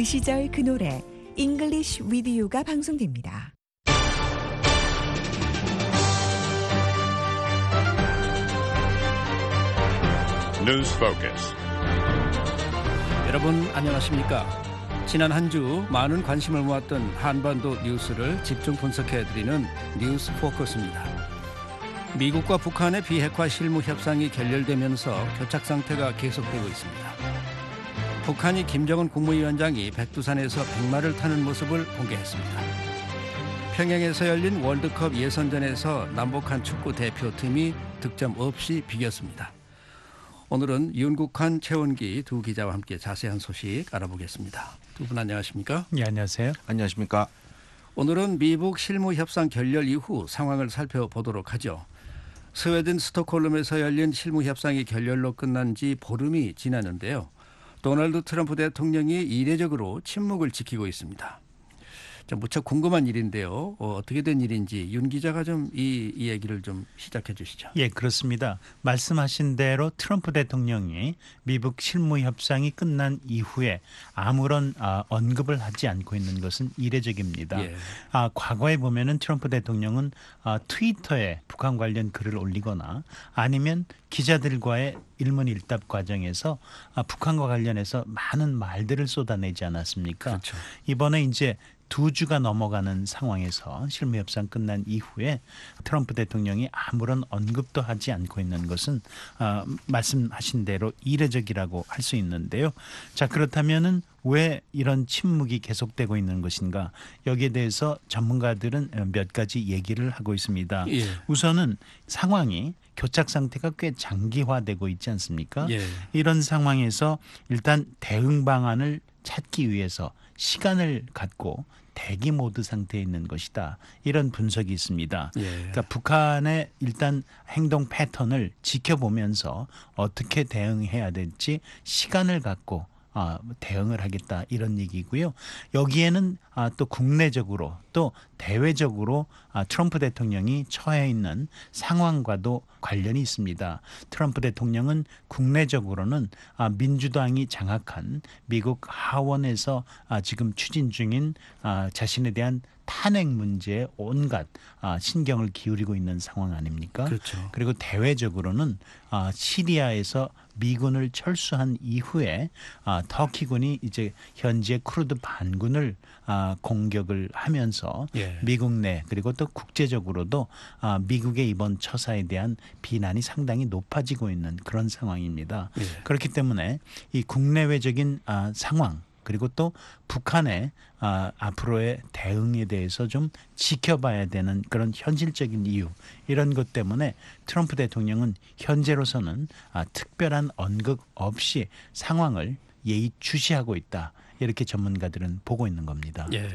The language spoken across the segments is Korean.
그 시절 그 노래 English with You가 방송됩니다. News Focus. 여러분 안녕하십니까? 지난 한 주 많은 관심을 모았던 한반도 뉴스를 집중 분석해드리는 뉴스 포커스입니다. 미국과 북한의 비핵화 실무 협상이 결렬되면서 교착 상태가 계속되고 있습니다. 북한이 김정은 국무위원장이 백두산에서 백마를 타는 모습을 공개했습니다. 평양에서 열린 월드컵 예선전에서 남북한 축구 대표팀이 득점 없이 비겼습니다. 오늘은 윤국환, 최원기 두 기자와 함께 자세한 소식 알아보겠습니다. 두 분 안녕하십니까? 네, 안녕하세요. 안녕하십니까? 오늘은 미북 실무 협상 결렬 이후 상황을 살펴보도록 하죠. 스웨덴 스톡홀름에서 열린 실무 협상이 결렬로 끝난 지 보름이 지났는데요. 도널드 트럼프 대통령이 이례적으로 침묵을 지키고 있습니다. 무척 궁금한 일인데요. 어떻게 된 일인지 윤 기자가 좀 이 얘기를 좀 시작해 주시죠. 예, 그렇습니다. 말씀하신 대로 트럼프 대통령이 미북 실무 협상이 끝난 이후에 아무런 언급을 하지 않고 있는 것은 이례적입니다. 예. 과거에 보면은 트럼프 대통령은 트위터에 북한 관련 글을 올리거나 아니면 기자들과의 일문일답 과정에서 북한과 관련해서 많은 말들을 쏟아내지 않았습니까? 그렇죠. 이번에 이제 2주가 넘어가는 상황에서 실무 협상 끝난 이후에 트럼프 대통령이 아무런 언급도 하지 않고 있는 것은 말씀하신 대로 이례적이라고 할 수 있는데요. 자, 그렇다면은 왜 이런 침묵이 계속되고 있는 것인가? 여기에 대해서 전문가들은 몇 가지 얘기를 하고 있습니다. 예. 우선은 상황이 교착 상태가 꽤 장기화되고 있지 않습니까? 예. 이런 상황에서 일단 대응 방안을 찾기 위해서 시간을 갖고 대기 모드 상태에 있는 것이다. 이런 분석이 있습니다. 예. 그러니까 북한의 일단 행동 패턴을 지켜보면서 어떻게 대응해야 될지 시간을 갖고 대응을 하겠다 이런 얘기고요. 여기에는 또 국내적으로 또 대외적으로 트럼프 대통령이 처해 있는 상황과도 관련이 있습니다. 트럼프 대통령은 국내적으로는 민주당이 장악한 미국 하원에서 지금 추진 중인 자신에 대한 탄핵 문제에 온갖 신경을 기울이고 있는 상황 아닙니까? 그렇죠. 그리고 대외적으로는 시리아에서 미군을 철수한 이후에 터키군이 이제 현재 쿠르드 반군을 공격을 하면서 예. 미국 내 그리고 또 국제적으로도 미국의 이번 처사에 대한 비난이 상당히 높아지고 있는 그런 상황입니다. 예. 그렇기 때문에 이 국내외적인 상황 그리고 또 북한의 앞으로의 대응에 대해서 좀 지켜봐야 되는 그런 현실적인 이유 이런 것 때문에 트럼프 대통령은 현재로서는 특별한 언급 없이 상황을 예의주시하고 있다. 이렇게 전문가들은 보고 있는 겁니다. 예.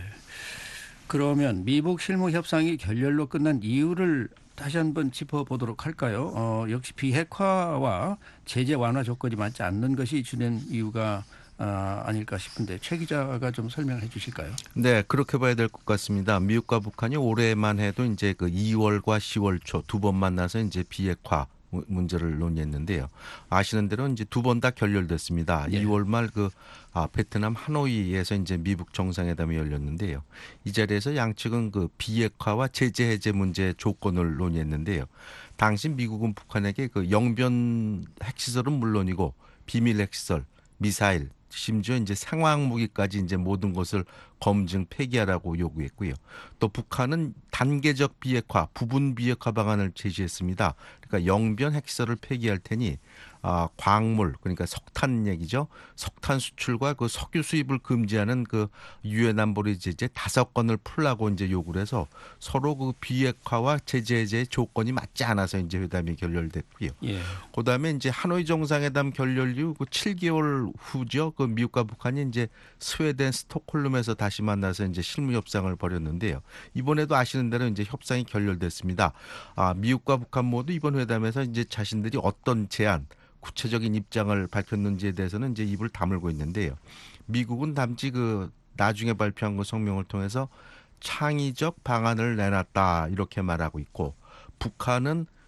그러면 미북 실무 협상이 결렬로 끝난 이유를 다시 한번 짚어보도록 할까요? 역시 비핵화와 제재 완화 조건이 맞지 않는 것이 주된 이유가 아닐까 싶은데 최 기자가 좀 설명해 주실까요? 네, 그렇게 봐야 될 것 같습니다. 미국과 북한이 올해만 해도 이제 그 2월과 10월 초 두 번 만나서 이제 비핵화 문제를 논의했는데요. 아시는 대로 이제 두 번 다 결렬됐습니다. 네. 2월 말 베트남 하노이에서 이제 미북 정상회담이 열렸는데요. 이 자리에서 양측은 그 비핵화와 제재 해제 문제 조건을 논의했는데요. 당시 미국은 북한에게 그 영변 핵시설은 물론이고 비밀 핵시설, 미사일, 심지어 이제 상황 무기까지 이제 모든 것을 검증 폐기하라고 요구했고요. 또 북한은 단계적 비핵화, 부분 비핵화 방안을 제시했습니다. 그러니까 영변 핵시설을 폐기할 테니 광물 그러니까 석탄 얘기죠. 석탄 수출과 그 석유 수입을 금지하는 그 유엔 안보리 제재 5건을 풀라고 이제 요구를 해서 서로 그 비핵화와 제재 해제의 조건이 맞지 않아서 이제 회담이 결렬됐고요. 예. 그다음에 이제 하노이 정상회담 결렬 이후 그 7개월 후죠. 그 미국과 북한이 이제 스웨덴 스톡홀름에서 다시 만나서 이제 실무 협상을 벌였는데요. 이번에도 아시는 대로 이제 협상이 결렬됐습니다. 미국과 북한 모두 이번 회담에서 이제 자신들이 어떤 제안 구체적인 입장을 밝혔는지에 대해서는 이제 입을 다물고 있는데요. 미국은 단지 그 나중에 발표한 그 성명을 통해서 창의적 방안을 내놨다 이렇게 말하고 있고 북한은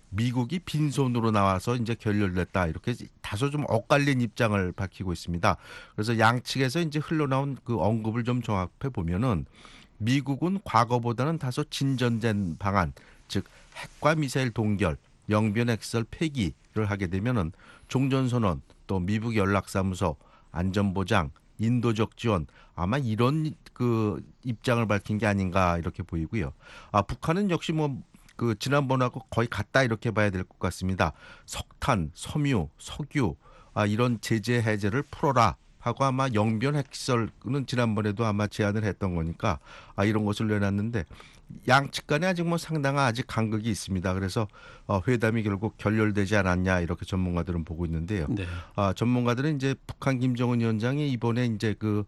미국이 빈손으로 나와서 이제 결렬됐다 이렇게 다소 좀 엇갈린 입장을 밝히고 있습니다. 그래서 양측에서 이제 흘러나온 그 언급을 좀 종합해 보면은 미국은 과거보다는 다소 진전된 방안, 즉 핵과 미사일 동결, 영변 핵시설 폐기를 하게 되면은 종전선언, 또 미북 연락사무소, 안전보장, 인도적 지원 아마 이런 그 입장을 밝힌 게 아닌가 이렇게 보이고요. 북한은 역시 뭐 그 지난번하고 거의 같다 이렇게 봐야 될 것 같습니다. 석탄, 섬유, 석유 이런 제재 해제를 풀어라 하고 아마 영변 핵시설은 지난번에도 아마 제안을 했던 거니까 이런 것을 내놨는데 양측 간에 아직 뭐 상당한 아직 간극이 있습니다. 그래서 회담이 결국 결렬되지 않았냐 이렇게 전문가들은 보고 있는데요. 네. 전문가들은 이제 북한 김정은 위원장이 이번에 이제 그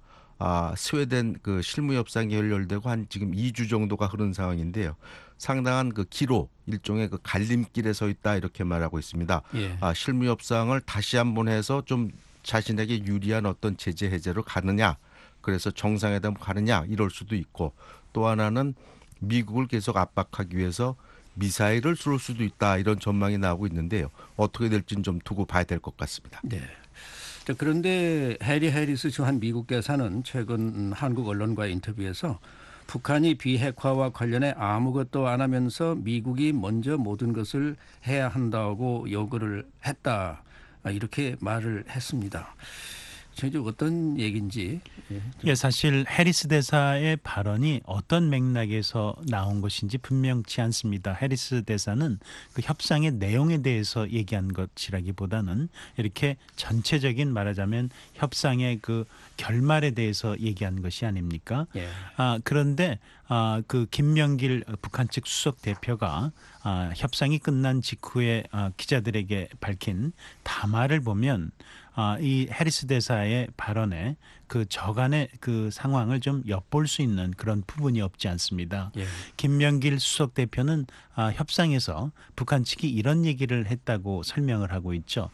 스웨덴 그 실무 협상이 결렬되고 한 지금 2주 정도가 흐른 상황인데요. 상당한 그 기로 일종의 그 갈림길에 서 있다 이렇게 말하고 있습니다. 예. 실무 협상을 다시 한번 해서 좀 자신에게 유리한 어떤 제재 해제로 가느냐, 그래서 정상회담 가느냐 이럴 수도 있고, 또 하나는 미국을 계속 압박하기 위해서 미사일을 쏠 수도 있다 이런 전망이 나오고 있는데요. 어떻게 될지는 좀 두고 봐야 될 것 같습니다. 네. 자, 그런데 해리 해리스 주한 미국 대사는 최근 한국 언론과의 인터뷰에서 북한이 비핵화와 관련해 아무것도 안 하면서 미국이 먼저 모든 것을 해야 한다고 요구를 했다. 이렇게 말을 했습니다. 저희 어떤 얘기인지. 예, 사실 해리스 대사의 발언이 어떤 맥락에서 나온 것인지 분명치 않습니다. 해리스 대사는 그 협상의 내용에 대해서 얘기한 것이라기보다는 이렇게 전체적인 말하자면 협상의 그 결말에 대해서 얘기한 것이 아닙니까? 예. 그런데 그 김명길 북한 측 수석 대표가 협상이 끝난 직후에 기자들에게 밝힌 담화를 보면 이 해리스 대사의 발언에 그 저간의 그 상황을 좀 엿볼 수 있는 그런 부분이 없지 않습니다. 예. 김명길 수석 대표는 협상에서 북한 측이 이런 얘기를 했다고 설명을 하고 있죠.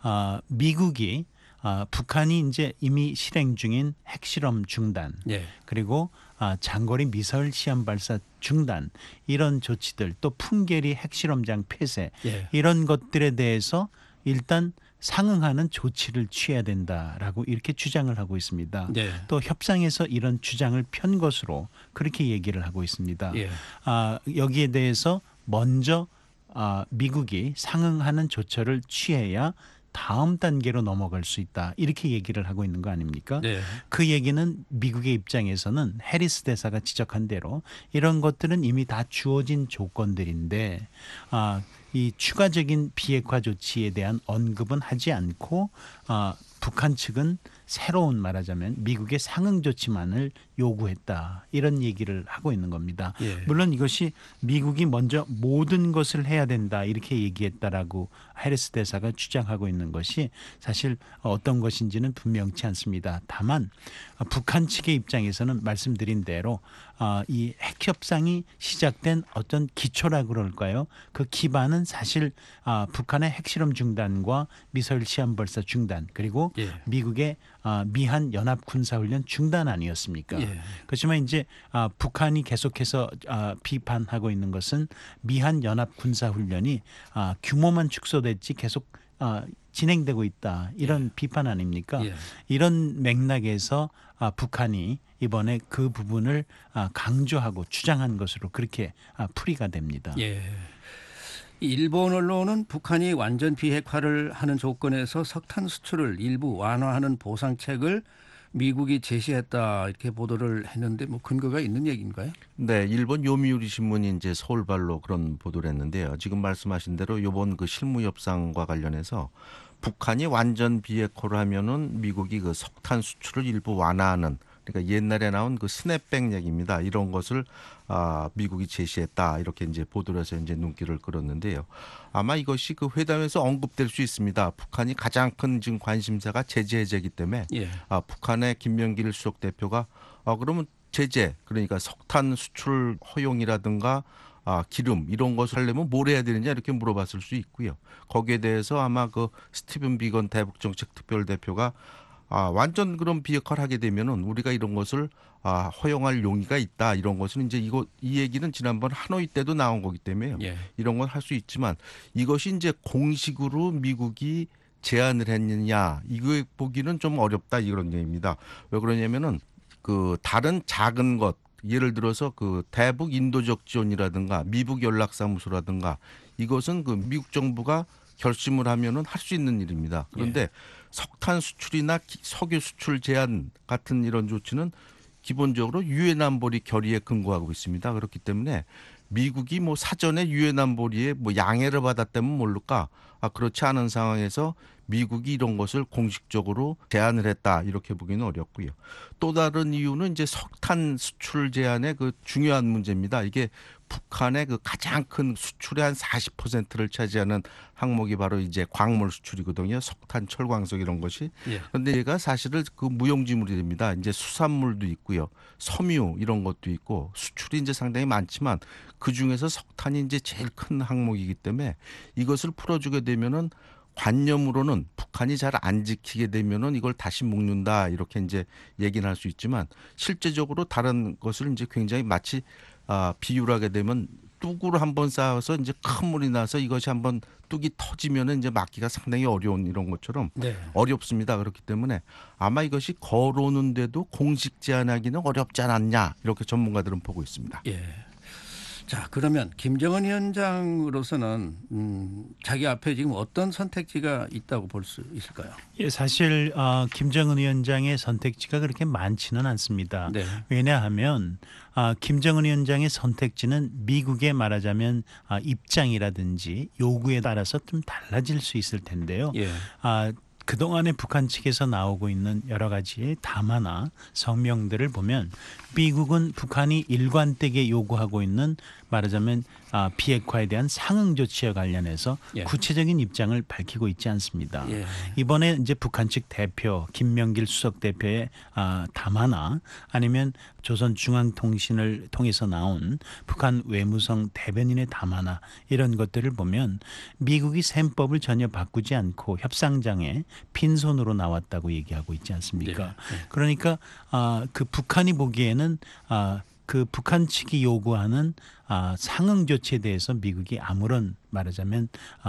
미국이 북한이 이제 이미 실행 중인 핵실험 중단, 예. 그리고 장거리 미사일 시험 발사 중단, 이런 조치들, 또 풍계리 핵실험장 폐쇄, 예. 이런 것들에 대해서 일단 상응하는 조치를 취해야 된다라고 이렇게 주장을 하고 있습니다. 네. 또 협상에서 이런 주장을 편 것으로 그렇게 얘기를 하고 있습니다. 예. 여기에 대해서 먼저 미국이 상응하는 조처를 취해야 다음 단계로 넘어갈 수 있다, 이렇게 얘기를 하고 있는 거 아닙니까? 네. 그 얘기는 미국의 입장에서는 해리스 대사가 지적한 대로 이런 것들은 이미 다 주어진 조건들인데 이 추가적인 비핵화 조치에 대한 언급은 하지 않고 북한 측은 새로운 말하자면 미국의 상응 조치만을 요구했다, 이런 얘기를 하고 있는 겁니다. 예. 물론 이것이 미국이 먼저 모든 것을 해야 된다 이렇게 얘기했다라고 해리스 대사가 주장하고 있는 것이 사실 어떤 것인지는 분명치 않습니다. 다만 북한 측의 입장에서는 말씀드린 대로 이 핵협상이 시작된 어떤 기초라 그럴까요? 그 기반은 사실 북한의 핵실험 중단과 미사일 시험 발사 중단, 그리고 예. 미국의 미한 연합 군사훈련 중단 아니었습니까? 예. 그렇지만 이제 북한이 계속해서 비판하고 있는 것은 미한 연합 군사훈련이 규모만 축소됐지 계속 진행되고 있다, 이런 비판 아닙니까? 예. 이런 맥락에서 북한이 이번에 그 부분을 강조하고 주장한 것으로 그렇게 풀이가 됩니다. 예. 일본 언론은 북한이 완전 비핵화를 하는 조건에서 석탄 수출을 일부 완화하는 보상책을 미국이 제시했다, 이렇게 보도를 했는데 뭐 근거가 있는 얘기인가요? 네, 일본 요미우리 신문이 이제 서울발로 그런 보도를 했는데요. 지금 말씀하신 대로 이번 그 실무 협상과 관련해서 북한이 완전 비핵화를 하면은 미국이 그 석탄 수출을 일부 완화하는, 그러니까 옛날에 나온 그 스냅백 얘기입니다. 이런 것을 미국이 제시했다, 이렇게 이제 보도를 해서 이제 눈길을 끌었는데요. 아마 이것이 그 회담에서 언급될 수 있습니다. 북한이 가장 큰 지금 관심사가 제재 해제이기 때문에 예. 북한의 김명길 수석 대표가 그러면 제재, 그러니까 석탄 수출 허용이라든가 기름 이런 것을 하려면 뭘 해야 되느냐 이렇게 물어봤을 수 있고요. 거기에 대해서 아마 그 스티븐 비건 대북정책 특별대표가 완전 그런 비핵화를 하게 되면은 우리가 이런 것을 허용할 용의가 있다 이런 것은 이제 이 얘기는 지난번 하노이 때도 나온 거기 때문에 예. 이런 건 할 수 있지만 이것이 이제 공식으로 미국이 제안을 했느냐 이거 보기는 좀 어렵다 이런 얘기입니다. 왜 그러냐면은 그 다른 작은 것 예를 들어서 그 대북 인도적 지원이라든가 미북 연락사무소라든가 이것은 그 미국 정부가 결심을 하면은 할 수 있는 일입니다. 그런데 석탄 수출이나 석유 수출 제한 같은 이런 조치는 기본적으로 유엔 안보리 결의에 근거하고 있습니다. 그렇기 때문에 미국이 뭐 사전에 유엔 안보리에 뭐 양해를 받았다면 모를까 그렇지 않은 상황에서 미국이 이런 것을 공식적으로 제안을 했다 이렇게 보기는 어렵고요. 또 다른 이유는 이제 석탄 수출 제한의 그 중요한 문제입니다. 이게 북한의 그 가장 큰 수출의 한 40%를 차지하는 항목이 바로 이제 광물 수출이거든요. 석탄, 철광석 이런 것이. 그런데 얘가 사실은 그 무용지물이 됩니다. 이제 수산물도 있고요. 섬유 이런 것도 있고 수출이 이제 상당히 많지만 그 중에서 석탄이 이제 제일 큰 항목이기 때문에 이것을 풀어주게 되면은 관념으로는 북한이 잘 안 지키게 되면은 이걸 다시 묶는다 이렇게 이제 얘기는 할 수 있지만 실제적으로 다른 것을 이제 굉장히 마치 비유를 하게 되면 뚝으로 한번 쌓아서 이제 큰 물이 나서 이것이 한번 뚝이 터지면은 이제 막기가 상당히 어려운 이런 것처럼 어렵습니다. 그렇기 때문에 아마 이것이 거론은데도 공식 제안하기는 어렵지 않았냐 이렇게 전문가들은 보고 있습니다. 예. 자, 그러면 김정은 위원장으로서는 자기 앞에 지금 어떤 선택지가 있다고 볼 수 있을까요? 예, 사실 김정은 위원장의 선택지가 그렇게 많지는 않습니다. 네. 왜냐하면 김정은 위원장의 선택지는 미국의 말하자면 입장이라든지 요구에 따라서 좀 달라질 수 있을 텐데요. 예. 그동안에 북한 측에서 나오고 있는 여러 가지 담화나 성명들을 보면 미국은 북한이 일관되게 요구하고 있는 말하자면 비핵화에 대한 상응 조치와 관련해서 구체적인 입장을 밝히고 있지 않습니다. 이번에 이제 북한 측 대표 김명길 수석 대표의 담화나 아니면 조선중앙통신을 통해서 나온 북한 외무성 대변인의 담화나 이런 것들을 보면 미국이 셈법을 전혀 바꾸지 않고 협상장에 빈손으로 나왔다고 얘기하고 있지 않습니까? 그러니까 그 북한이 보기에는 그 북한 측이 요구하는 상응 조치에 대해서 미국이 아무런 말하자면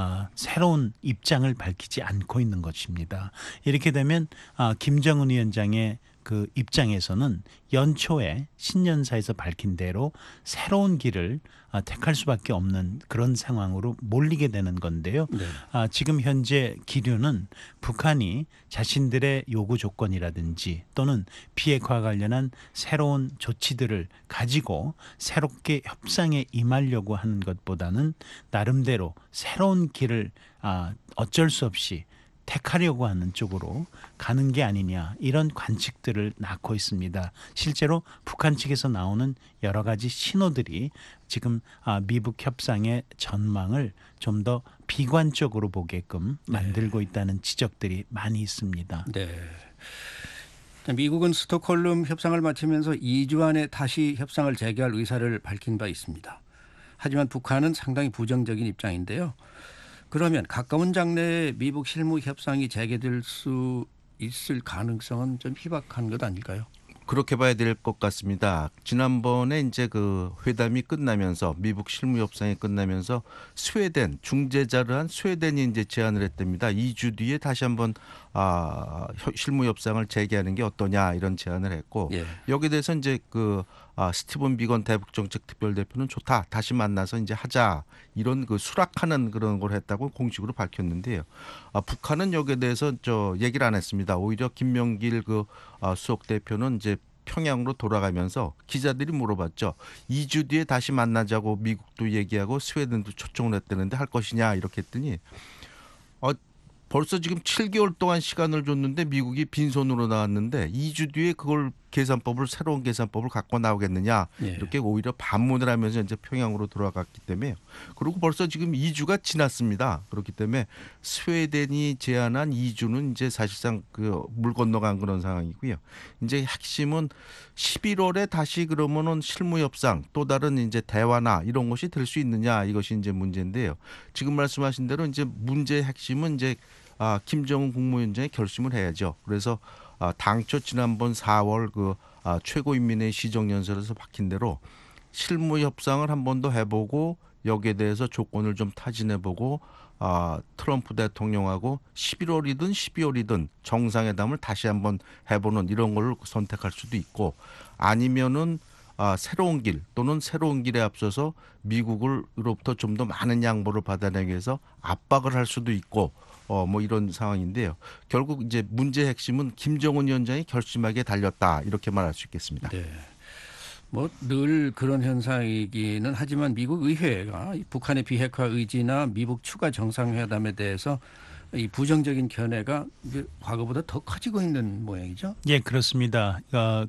새로운 입장을 밝히지 않고 있는 것입니다. 이렇게 되면 김정은 위원장의 그 입장에서는 연초에 신년사에서 밝힌 대로 새로운 길을 택할 수밖에 없는 그런 상황으로 몰리게 되는 건데요. 지금 현재 기류는 북한이 자신들의 요구 조건이라든지 또는 비핵화 관련한 새로운 조치들을 가지고 새롭게 협상에 임하려고 하는 것보다는 나름대로 새로운 길을 어쩔 수 없이 택하려고 하는 쪽으로 가는 게 아니냐 이런 관측들을 낳고 있습니다. 실제로 북한 측에서 나오는 여러 가지 신호들이 지금 미북 협상의 전망을 좀 더 비관적으로 보게끔 만들고 있다는 지적들이 많이 있습니다. 네. 미국은 스톡홀름 협상을 마치면서 2주 안에 다시 협상을 재개할 의사를 밝힌 바 있습니다. 하지만 북한은 상당히 부정적인 입장인데요. 그러면 가까운 장래에 미북 실무 협상이 재개될 수 있을 가능성은 좀 희박한 것 아닐까요? 그렇게 봐야 될 것 같습니다. 지난번에 이제 그 회담이 끝나면서 미북 실무 협상이 끝나면서 스웨덴 중재자를 한 스웨덴이 이제 제안을 했답니다. 2주 뒤에 다시 한번 실무 협상을 재개하는 게 어떠냐 이런 제안을 했고 여기에 대해서 이제 그 스티븐 비건 대북 정책 특별대표는 좋다. 다시 만나서 이제 하자. 이런 그 수락하는 그런 걸 했다고 공식으로 밝혔는데요. 북한은 여기에 대해서 얘기를 안 했습니다. 오히려 김명길 그 수석 대표는 이제 평양으로 돌아가면서 기자들이 물어봤죠. 2주 뒤에 다시 만나자고 미국도 얘기하고 스웨덴도 초청을 했다는데 할 것이냐 이렇게 했더니 벌써 지금 7개월 동안 시간을 줬는데 미국이 빈손으로 나왔는데 2주 뒤에 그걸 새로운 계산법을 갖고 나오겠느냐 이렇게 오히려 반문을 하면서 이제 평양으로 돌아갔기 때문에 그리고 벌써 지금 2주가 지났습니다. 그렇기 때문에 스웨덴이 제안한 2주는 이제 사실상 그 물 건너간 그런 상황이고요. 이제 핵심은 11월에 다시 그러면은 실무 협상 또 다른 이제 대화나 이런 것이 될 수 있느냐 이것이 이제 문제인데요. 지금 말씀하신 대로 이제 문제의 핵심은 이제 김정은 국무위원장이 결심을 해야죠. 그래서 당초 지난번 4월 최고인민회의 시정연설에서 박힌 대로 실무 협상을 한 번 더 해보고 여기에 대해서 조건을 좀 타진해보고 트럼프 대통령하고 11월이든 12월이든 정상회담을 다시 한번 해보는 이런 걸 선택할 수도 있고 아니면은 새로운 길 또는 새로운 길에 앞서서 미국으로부터 좀 더 많은 양보를 받아내기 위해서 압박을 할 수도 있고 뭐 이런 상황인데요. 결국 이제 문제의 핵심은 김정은 위원장이 결심하게 달렸다 이렇게 말할 수 있겠습니다. 네. 뭐 늘 그런 현상이기는 하지만 미국 의회가 북한의 비핵화 의지나 미국 추가 정상회담에 대해서 이 부정적인 견해가 이제 과거보다 더 커지고 있는 모양이죠. 예, 그렇습니다.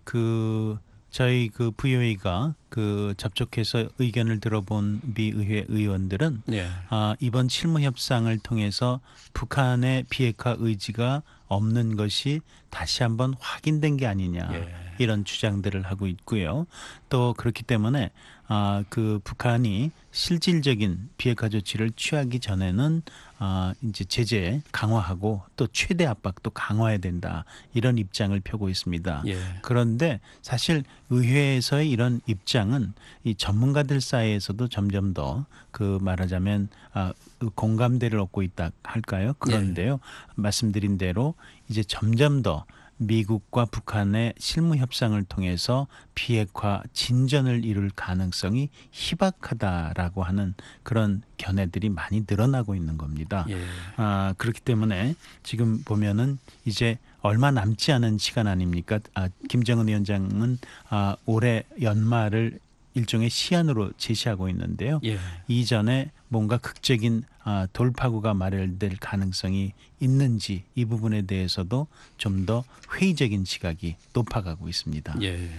저희 VOA가 접촉해서 의견을 들어본 미 의회 의원들은 네. 이번 실무 협상을 통해서 북한의 비핵화 의지가 없는 것이 다시 한번 확인된 게 아니냐 이런 주장들을 하고 있고요. 또 그렇기 때문에 북한이 실질적인 비핵화 조치를 취하기 전에는 이제 제재 강화하고 또 최대 압박도 강화해야 된다 이런 입장을 펴고 있습니다. 그런데 사실 의회에서의 이런 입장은 이 전문가들 사이에서도 점점 더 말하자면 공감대를 얻고 있다 할까요? 그런데요. 말씀드린 대로 이제 점점 더 미국과 북한의 실무 협상을 통해서 비핵화 진전을 이룰 가능성이 희박하다라고 하는 그런 견해들이 많이 늘어나고 있는 겁니다. 그렇기 때문에 지금 보면은 이제 얼마 남지 않은 시간 아닙니까? 김정은 위원장은 올해 연말을 일종의 시한으로 제시하고 있는데요. 이전에 뭔가 극적인 돌파구가 마련될 가능성이 있는지 이 부분에 대해서도 좀 더 회의적인 시각이 높아가고 있습니다.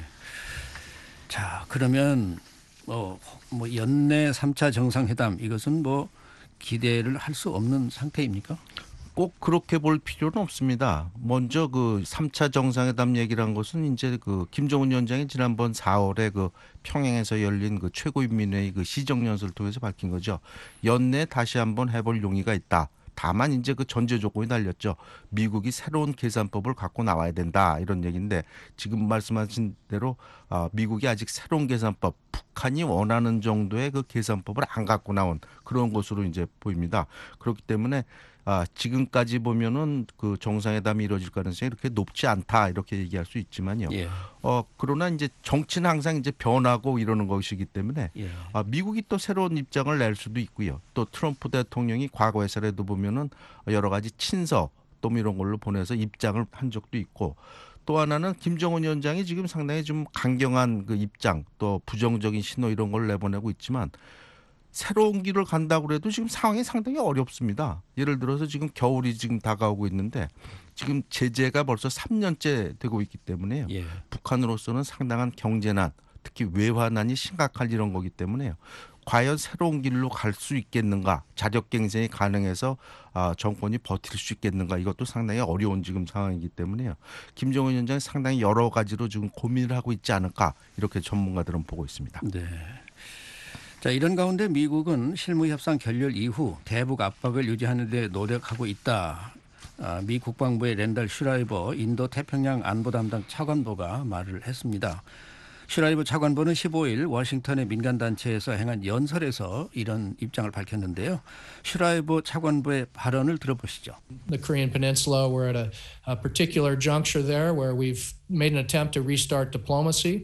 자, 그러면 연내 3차 정상회담 이것은 뭐 기대를 할 수 없는 상태입니까? 꼭 그렇게 볼 필요는 없습니다. 먼저 3차 정상회담 얘기란 것은 이제 김정은 위원장이 지난번 4월에 평양에서 열린 최고인민회의 시정연설을 통해서 밝힌 거죠. 연내 다시 한번 해볼 용의가 있다. 다만 이제 전제 조건이 달렸죠. 미국이 새로운 계산법을 갖고 나와야 된다 이런 얘기인데 지금 말씀하신 대로 미국이 아직 새로운 계산법, 북한이 원하는 정도의 계산법을 안 갖고 나온 그런 것으로 이제 보입니다. 그렇기 때문에 지금까지 보면은 정상회담이 이루어질 가능성이 이렇게 높지 않다 이렇게 얘기할 수 있지만요. 그러나 이제 정치는 항상 이제 변하고 이러는 것이기 때문에 미국이 또 새로운 입장을 낼 수도 있고요. 또 트럼프 대통령이 과거의 사례도 보면은 여러 가지 친서 또 이런 걸로 보내서 입장을 한 적도 있고 또 하나는 김정은 위원장이 지금 상당히 좀 강경한 입장 또 부정적인 신호 이런 걸 내보내고 있지만 새로운 길을 간다고 해도 지금 상황이 상당히 어렵습니다. 예를 들어서 지금 겨울이 지금 다가오고 있는데 지금 제재가 벌써 3년째 되고 있기 때문에요. 북한으로서는 상당한 경제난, 특히 외환난이 심각할 이런 거기 때문에요. 과연 새로운 길로 갈 수 있겠는가, 자력갱생이 가능해서 정권이 버틸 수 있겠는가, 이것도 상당히 어려운 지금 상황이기 때문에요. 김정은 위원장이 상당히 여러 가지로 지금 고민을 하고 있지 않을까 이렇게 전문가들은 보고 있습니다. 네. 자, 이런 가운데 미국은 실무협상 결렬 이후 대북 압박을 유지하는 데 노력하고 있다. 미 국방부의 랜달 슈라이버 인도 태평양 안보 담당 차관보가 말을 했습니다. 슈라이버 차관보는 15일 워싱턴의 민간단체에서 행한 연설에서 이런 입장을 밝혔는데요. 슈라이버 차관보의 발언을 들어보시죠. The Korean Peninsula, we're at a particular juncture there where we've made an attempt to restart diplomacy.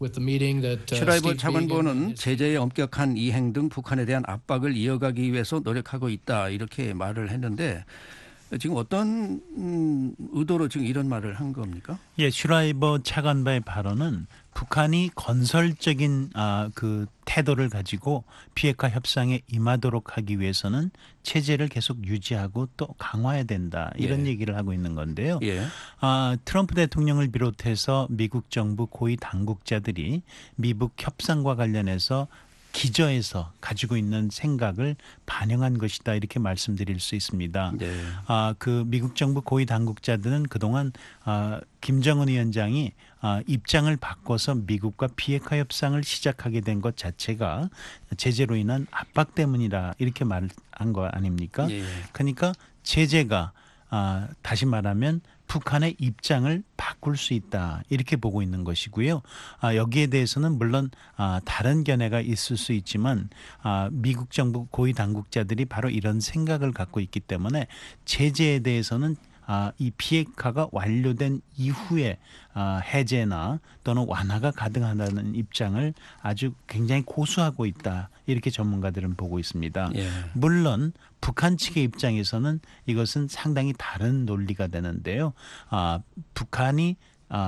슈라이버 차관보는 제재의 엄격한 이행 등 북한에 대한 압박을 이어가기 위해서 노력하고 있다 이렇게 말을 했는데 지금 어떤 의도로 지금 이런 말을 한 겁니까? 슈라이버 차관보의 발언은 북한이 건설적인 태도를 가지고 비핵화 협상에 임하도록 하기 위해서는 체제를 계속 유지하고 또 강화해야 된다 이런 얘기를 하고 있는 건데요. 트럼프 대통령을 비롯해서 미국 정부 고위 당국자들이 미북 협상과 관련해서 기저에서 가지고 있는 생각을 반영한 것이다 이렇게 말씀드릴 수 있습니다. 미국 정부 고위 당국자들은 그동안 김정은 위원장이 입장을 바꿔서 미국과 비핵화 협상을 시작하게 된 것 자체가 제재로 인한 압박 때문이다 이렇게 말한 거 아닙니까? 그러니까 제재가 다시 말하면 북한의 입장을 바꿀 수 있다 이렇게 보고 있는 것이고요. 여기에 대해서는 물론 다른 견해가 있을 수 있지만 미국 정부 고위 당국자들이 바로 이런 생각을 갖고 있기 때문에 제재에 대해서는 이 비핵화가 완료된 이후에 해제나 또는 완화가 가능하다는 입장을 아주 굉장히 고수하고 있다. 이렇게 전문가들은 보고 있습니다. 예. 물론 북한 측의 입장에서는 이것은 상당히 다른 논리가 되는데요. 북한이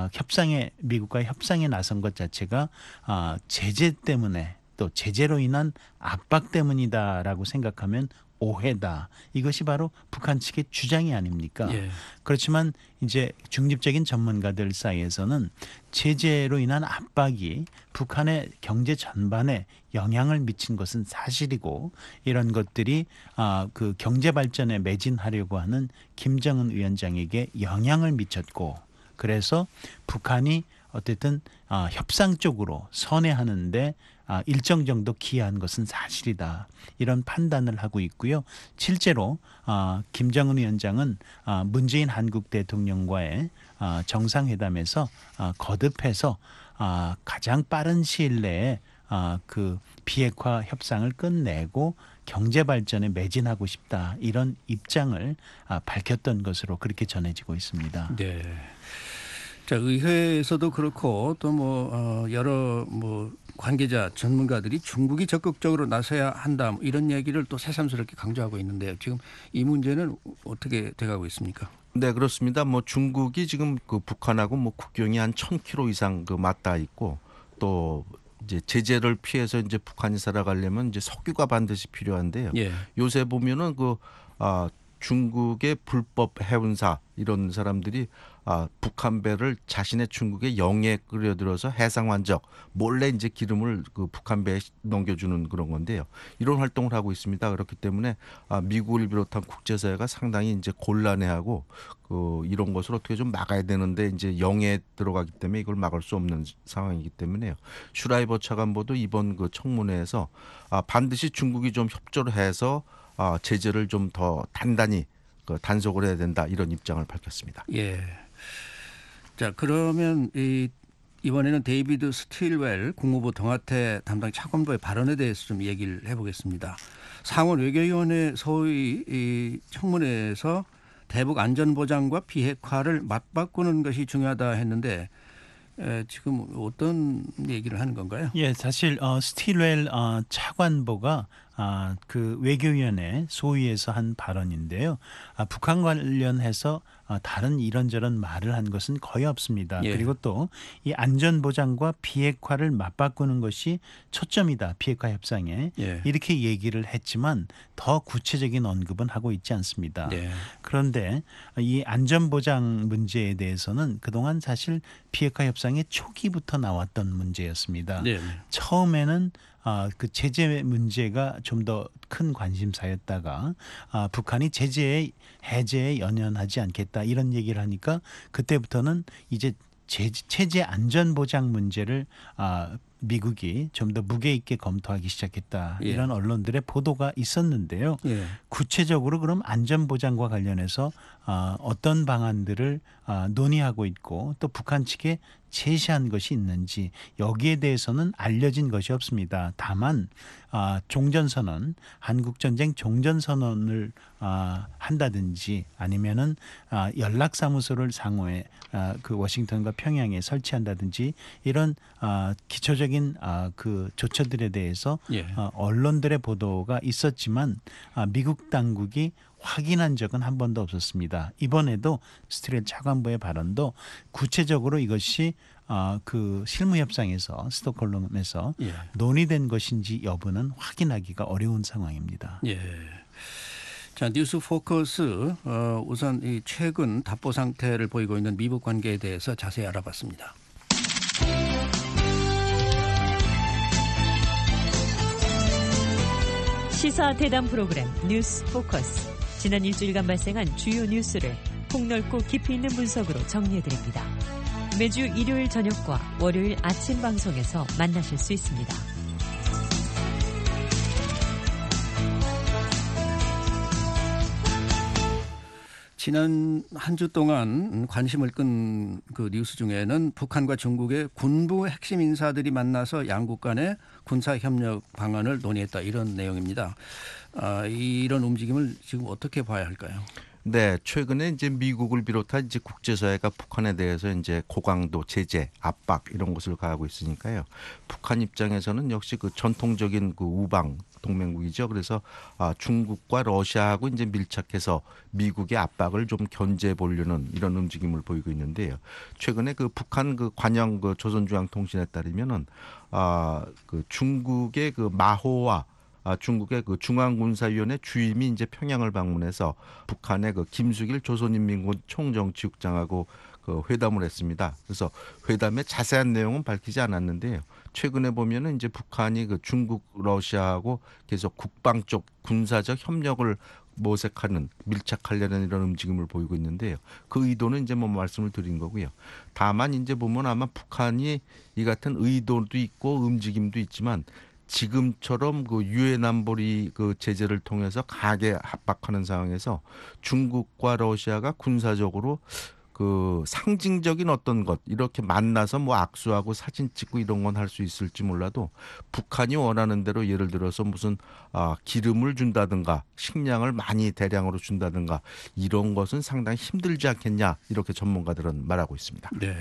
미국과 협상에 나선 것 자체가 제재 때문에 또 제재로 인한 압박 때문이다라고 생각하면 오해다. 이것이 바로 북한 측의 주장이 아닙니까? 예. 그렇지만 이제 중립적인 전문가들 사이에서는 제재로 인한 압박이 북한의 경제 전반에 영향을 미친 것은 사실이고 이런 것들이 그 경제 발전에 매진하려고 하는 김정은 위원장에게 영향을 미쳤고 그래서 북한이 어쨌든 협상 쪽으로 선회하는데 일정 정도 기여한 것은 사실이다. 이런 판단을 하고 있고요. 실제로 김정은 위원장은 문재인 한국 대통령과의 정상회담에서 거듭해서 가장 빠른 시일 내에 그 비핵화 협상을 끝내고 경제 발전에 매진하고 싶다. 이런 입장을 밝혔던 것으로 그렇게 전해지고 있습니다. 네. 자, 의회에서도 그렇고 또 여러 관계자 전문가들이 중국이 적극적으로 나서야 한다 이런 얘기를 또 새삼스럽게 강조하고 있는데요. 지금 이 문제는 어떻게 돼가고 있습니까? 네, 그렇습니다. 중국이 지금 그 북한하고 국경이 한 1,000km 이상 맞닿아 있고 또 이제 제재를 피해서 이제 북한이 살아가려면 이제 석유가 반드시 필요한데요. 예. 요새 보면은 중국의 불법 해운사 이런 사람들이 북한 배를 자신의 중국의 영해에 끌어들여서 해상 환적 몰래 이제 기름을 그 북한 배에 넘겨주는 그런 건데요. 이런 활동을 하고 있습니다. 그렇기 때문에 미국을 비롯한 국제사회가 상당히 이제 곤란해하고 이런 것을 어떻게 좀 막아야 되는데 이제 영해에 들어가기 때문에 이걸 막을 수 없는 상황이기 때문에요. 슈라이버 차관보도 이번 그 청문회에서 반드시 중국이 좀 협조를 해서 제재를 좀 더 단단히 단속을 해야 된다 이런 입장을 밝혔습니다. 예. 자, 그러면 이번에는 데이비드 스틸웰 국무부 동아태 담당 차관보의 발언에 대해서 좀 얘기를 해보겠습니다. 상원 외교위원회 소위 이 청문회에서 대북 안전보장과 비핵화를 맞바꾸는 것이 중요하다 했는데 지금 어떤 얘기를 하는 건가요? 예, 사실 스틸웰 차관보가 그 외교위원회 소위에서 한 발언인데요. 북한 관련해서 다른 이런저런 말을 한 것은 거의 없습니다. 예. 그리고 또 이 안전보장과 비핵화를 맞바꾸는 것이 초점이다. 비핵화 협상에. 예. 이렇게 얘기를 했지만 더 구체적인 언급은 하고 있지 않습니다. 예. 그런데 이 안전보장 문제에 대해서는 그동안 사실 비핵화 협상의 초기부터 나왔던 문제였습니다. 네. 처음에는 그 제재 문제가 좀 더 큰 관심사였다가 북한이 해제에 연연하지 않겠다 이런 얘기를 하니까 그때부터는 이제 체제 안전보장 문제를 미국이 좀 더 무게 있게 검토하기 시작했다. 예. 이런 언론들의 보도가 있었는데요. 예. 구체적으로 그럼 안전보장과 관련해서 어떤 방안들을 논의하고 있고 또 북한 측에 제시한 것이 있는지 여기에 대해서는 알려진 것이 없습니다. 다만 종전선언, 한국전쟁 종전선언을 한다든지 아니면은 연락사무소를 상호에 그 워싱턴과 평양에 설치한다든지 이런 기초적인 그 조처들에 대해서 예. 언론들의 보도가 있었지만 미국 당국이 확인한 적은 한 번도 없었습니다. 이번에도 스틸웰 차관보의 발언도 구체적으로 이것이 그 실무 협상에서 스톡홀름에서 예. 논의된 것인지 여부는 확인하기가 어려운 상황입니다. 예. 자, 뉴스 포커스 우선 이 최근 답보 상태를 보이고 있는 미북 관계에 대해서 자세히 알아봤습니다. 시사 대담 프로그램 뉴스 포커스. 지난 일주일간 발생한 주요 뉴스를 폭넓고 깊이 있는 분석으로 정리해드립니다. 매주 일요일 저녁과 월요일 아침 방송에서 만나실 수 있습니다. 지난 한 주 동안 관심을 끈 그 뉴스 중에는 북한과 중국의 군부 핵심 인사들이 만나서 양국 간의 군사 협력 방안을 논의했다 이런 내용입니다. 이런 움직임을 지금 어떻게 봐야 할까요? 네, 최근에 이제 미국을 비롯한 이제 국제사회가 북한에 대해서 이제 고강도 제재, 압박 이런 것을 가하고 있으니까요. 북한 입장에서는 역시 그 전통적인 그 우방 동맹국이죠. 그래서 중국과 러시아하고 이제 밀착해서 미국의 압박을 좀 견제해 보려는 이런 움직임을 보이고 있는데요. 최근에 그 북한 그 관영 그 조선중앙통신에 따르면은 그 중국의 그 마호와 중국의 그 중앙군사위원회 주임이 이제 평양을 방문해서 북한의 그 김수길 조선인민군 총정치국장하고 그 회담을 했습니다. 그래서 회담의 자세한 내용은 밝히지 않았는데요. 최근에 보면은 이제 북한이 그 중국, 러시아하고 계속 국방적 군사적 협력을 모색하는 밀착하려는 이런 움직임을 보이고 있는데요. 그 의도는 이제 뭐 말씀을 드린 거고요. 다만 이제 보면 아마 북한이 이 같은 의도도 있고 움직임도 있지만 지금처럼 그 유엔 안보리 그 제재를 통해서 강하게 압박하는 상황에서 중국과 러시아가 군사적으로 그 상징적인 어떤 것 이렇게 만나서 뭐 악수하고 사진 찍고 이런 건 할 수 있을지 몰라도 북한이 원하는 대로 예를 들어서 무슨 기름을 준다든가 식량을 많이 대량으로 준다든가 이런 것은 상당히 힘들지 않겠냐 이렇게 전문가들은 말하고 있습니다. 네.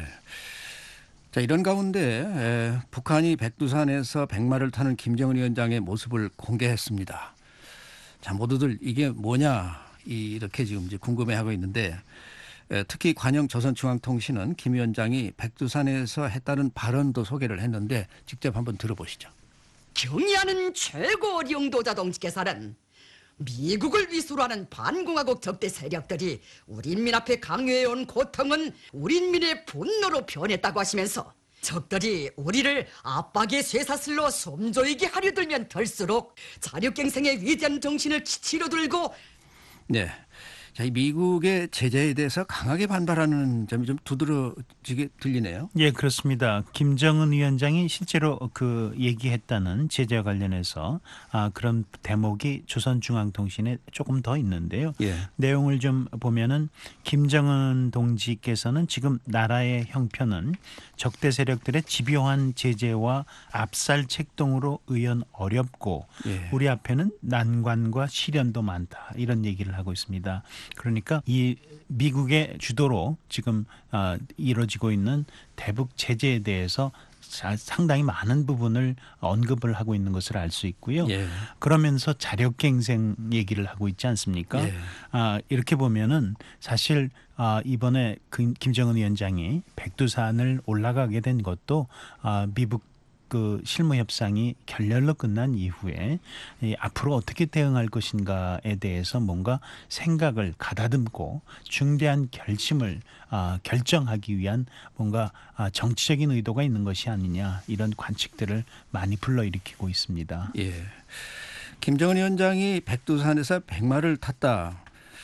자, 이런 가운데 북한이 백두산에서 백마를 타는 김정은 위원장의 모습을 공개했습니다. 자, 모두들 이게 뭐냐 이렇게 지금 이제 궁금해하고 있는데 특히 관영 조선중앙통신은 김 위원장이 백두산에서 했다는 발언도 소개를 했는데 직접 한번 들어보시죠. 경의하는 최고 어령도자 동지께서는 미국을 위수로 하는 반공화국 적대 세력들이 우리 인민 앞에 강요해온 고통은 우리 인민의 분노로 변했다고 하시면서 적들이 우리를 압박의 쇠사슬로 섬조이게 하려 들면 들수록 자력갱생의 위대한 정신을 치치로 들고 네. 자, 이 미국의 제재에 대해서 강하게 반발하는 점이 좀 두드러지게 들리네요. 예, 그렇습니다. 김정은 위원장이 실제로 그 얘기했다는 제재와 관련해서 그런 대목이 조선중앙통신에 조금 더 있는데요. 예. 내용을 좀 보면은 김정은 동지께서는 지금 나라의 형편은 적대 세력들의 집요한 제재와 압살 책동으로 의연 어렵고 예. 우리 앞에는 난관과 시련도 많다 이런 얘기를 하고 있습니다. 그러니까 이 미국의 주도로 지금 이루어지고 있는 대북 제재에 대해서 상당히 많은 부분을 언급을 하고 있는 것을 알 수 있고요. 예. 그러면서 자력갱생 얘기를 하고 있지 않습니까? 예. 이렇게 보면은 사실 이번에 김정은 위원장이 백두산을 올라가게 된 것도 미국 그 실무 협상이 결렬로 끝난 이후에 앞으로 어떻게 대응할 것인가에 대해서 뭔가 생각을 가다듬고 중대한 결심을 결정하기 위한 뭔가 정치적인 의도가 있는 것이 아니냐 이런 관측들을 많이 불러일으키고 있습니다. 예. 김정은 위원장이 백두산에서 백마를 탔다.